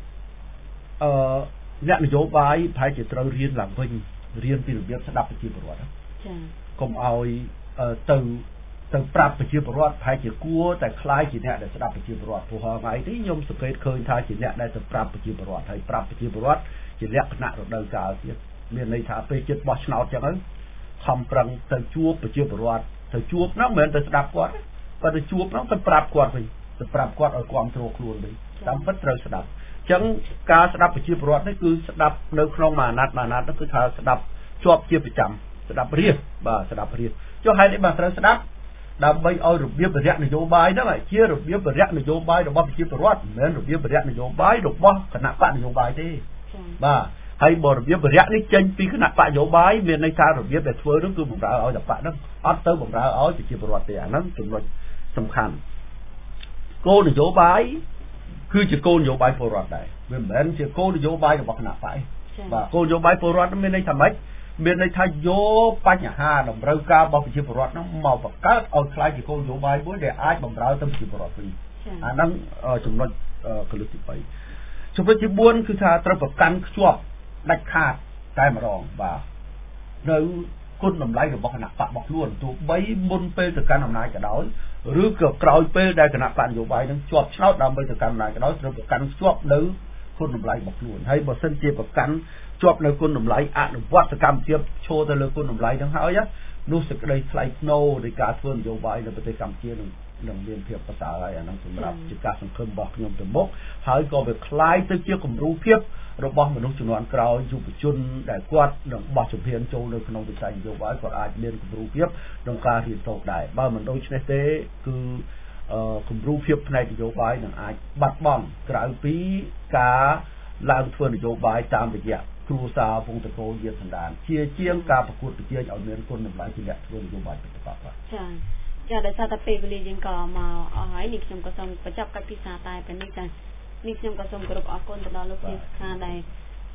អ្នកនយោបាយប្រហែលជាត្រូវរៀនឡើងវិញរៀនពីរបៀបស្ដាប់ប្រជាពលរដ្ឋចា៎កុំឲ្យទៅប្រាប់ប្រជាពលរដ្ឋប្រហែលជាគួរតែខ្លាយជាអ្នកដែលស្ដាប់ប្រជាពលរដ្ឋព្រោះថ្ងៃនេះខ្ញុំសង្កេតឃើញថាជាអ្នកដែលទៅប្រាប់ប្រជាពលរដ្ឋហើយប្រាប់ប្រជាពលរដ្ឋជាលក្ខណៈរដូវកាលទៀតមានន័យថាពេលជិតបោះឆ្នោតចឹងហ្នឹងខំប្រឹងទៅជួបប្រជាពលរដ្ឋទៅជួបហ្នឹងមិនមែនទៅស្ដាប់គាត់ប៉ុន្តែជួបហ្នឹងទៅប្រាប់គាត់វិញទៅប្រាប់គាត់ឲ្យគ្រប់គ្រងខ្លួនវិញតាមពិតត្រូវស្ដាប់អញ្ចឹងការស្ដាប់ប្រជាពលរដ្ឋនេះគឺស្ដាប់នៅក្នុងមួយអាណត្តិនោះគឺថាស្ដាប់ជាប់ជាប្រចាំស្ដាប់រៀសបាទស្ដាប់រៀសចុះហេតុនេះបាទត្រូវស្ដាប់ដើម្បីឲ្យរបៀបបរិយានយោបាយហ្នឹងជារបៀបបរិយានយោបាយរបស់ប្រជាពលរដ្ឋមិនមែនរបៀបបរិយានយោបាយរបស់គណៈបកនយោបាយទេបាទហើយបើរបៀបបរិយានេះចេញពីគណៈបកនយោបាយមានន័យថារបៀបដែលធ្វើនោះគឺបម្រើឲ្យតែបកហ្នឹងអត់ទៅបម្រើឲ្យប្រជាពលរដ្ឋទេអាហ្នឹងចំណុចសំខាន់គោលនយោបាយគឺជាគោលនយោបាយពលរដ្ឋដែរវាមិនមែនជាគោលនយោបាយរបស់គណៈបកបាទគោលនយោបាយពលរដ្ឋមានន័យថាម៉េចមានន័យថាយកបញ្ហាតម្រូវការរបស់ប្រជាពលរដ្ឋហ្នឹងមកបង្កើតឲ្យខ្លាយជាគោលនយោបាយមួយដែលអាចបម្រើទៅប្រជាពលរដ្ឋវិញអាហ្នឹងចំណុចកលឹះទី3ចំណុចទី4គឺថាត្រូវប្រកាន់ខ្ជាប់ដាច់ខាតតែម្ដងបាទនៅគុណតម្លៃរបស់គណៈបករបស់ខ្លួនទោះបីមុនពេលទៅកាន់អំណាចក៏ដោយឬក៏ក្រោយពេលដែលគណៈបកនយោបាយនឹងជាប់ឆ្នោតដើម្បីទៅកាន់អំណាចក៏ដោយត្រូវប្រកាន់ខ្ជាប់នៅគុណតម្លៃរបស់ខ្លួនហើយបើសិនជាប្រកាន់ជាប់នៅគុណតម្លៃអនុវត្តសកម្មភាពឈរទៅលើគុណតម្លៃហ្នឹងហើយនោះសេចក្តីថ្លៃថ្នូរនៃការធ្វើនយោបាយនៅប្រទេសកម្ពុជានឹងមានភាពប្រសើរហើយអាហ្នឹងសម្រាប់ជាការសង្ឃឹមរបស់ខ្ញុំទៅមុខហើយក៏វាคล้ายទៅជាគំរូភាពរបស់មនុស្សជំនាន់ក្រោយយុវជនដែលគាត់នឹងបោះជំហានចូលនៅក្នុងវិស័យនយោបាយគាត់អាចមានគំរូភាពក្នុងការរៀនសូត្រដែរបើមិនដូច្នេះទេគឺគំរូភាពផ្នែកនយោបាយនឹងអាចបាត់បង់ក្រៅពីការឡើងធ្វើនយោបាយតាមរយៈគ្រួសារវងតកោយាសន្តានជាងការប្រកួតប្រជែងឲ្យមានគុណតម្លៃជាអ្នកធ្វើនយោបាយពិតប្រាកដចាដោយសារតែពេលវេលាយើងក៏មកអស់ហើយនេះខ្ញុំក៏សូមបញ្ចប់កិច្ចពិសាតែពេលនេះចានេះខ្ញុំក៏សូមគោរពអរគុណទៅដល់លោកជាសខាដែល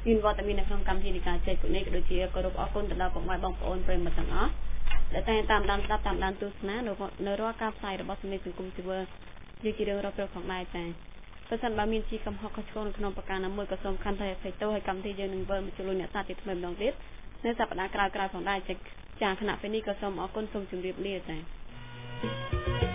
មានវត្តមាននៅក្នុងកម្មវិធីនៃការចែកពុកនេះក៏ដូចជាគោរពអរគុណទៅដល់ពុកម៉ែបងប្អូនប្រិយមិត្តទាំងអស់ដែលតែតាមដានស្ដាប់តាមដានទស្សនានៅរាល់ការផ្សាយរបស់សម្លេងសង្គមស៊ីវិលជារឿងរ៉ាវប្រកបផងដែរចា៎ប្រសិនបើមានជាកំហុសខុសឆ្គងនៅក្នុងប្រការណាមួយក៏សូមខន្តីអភ័យទោសឲ្យកម្មវិធីយើងនឹងវិលមកជួបលោកអ្នកសាជាថ្មីម្ដងទៀតនៅសប្តាហ៍ក្រោយៗផងដែរចា៎គណៈពេលនេះក៏សូមអរគុណសូមជម្រាបលាចា៎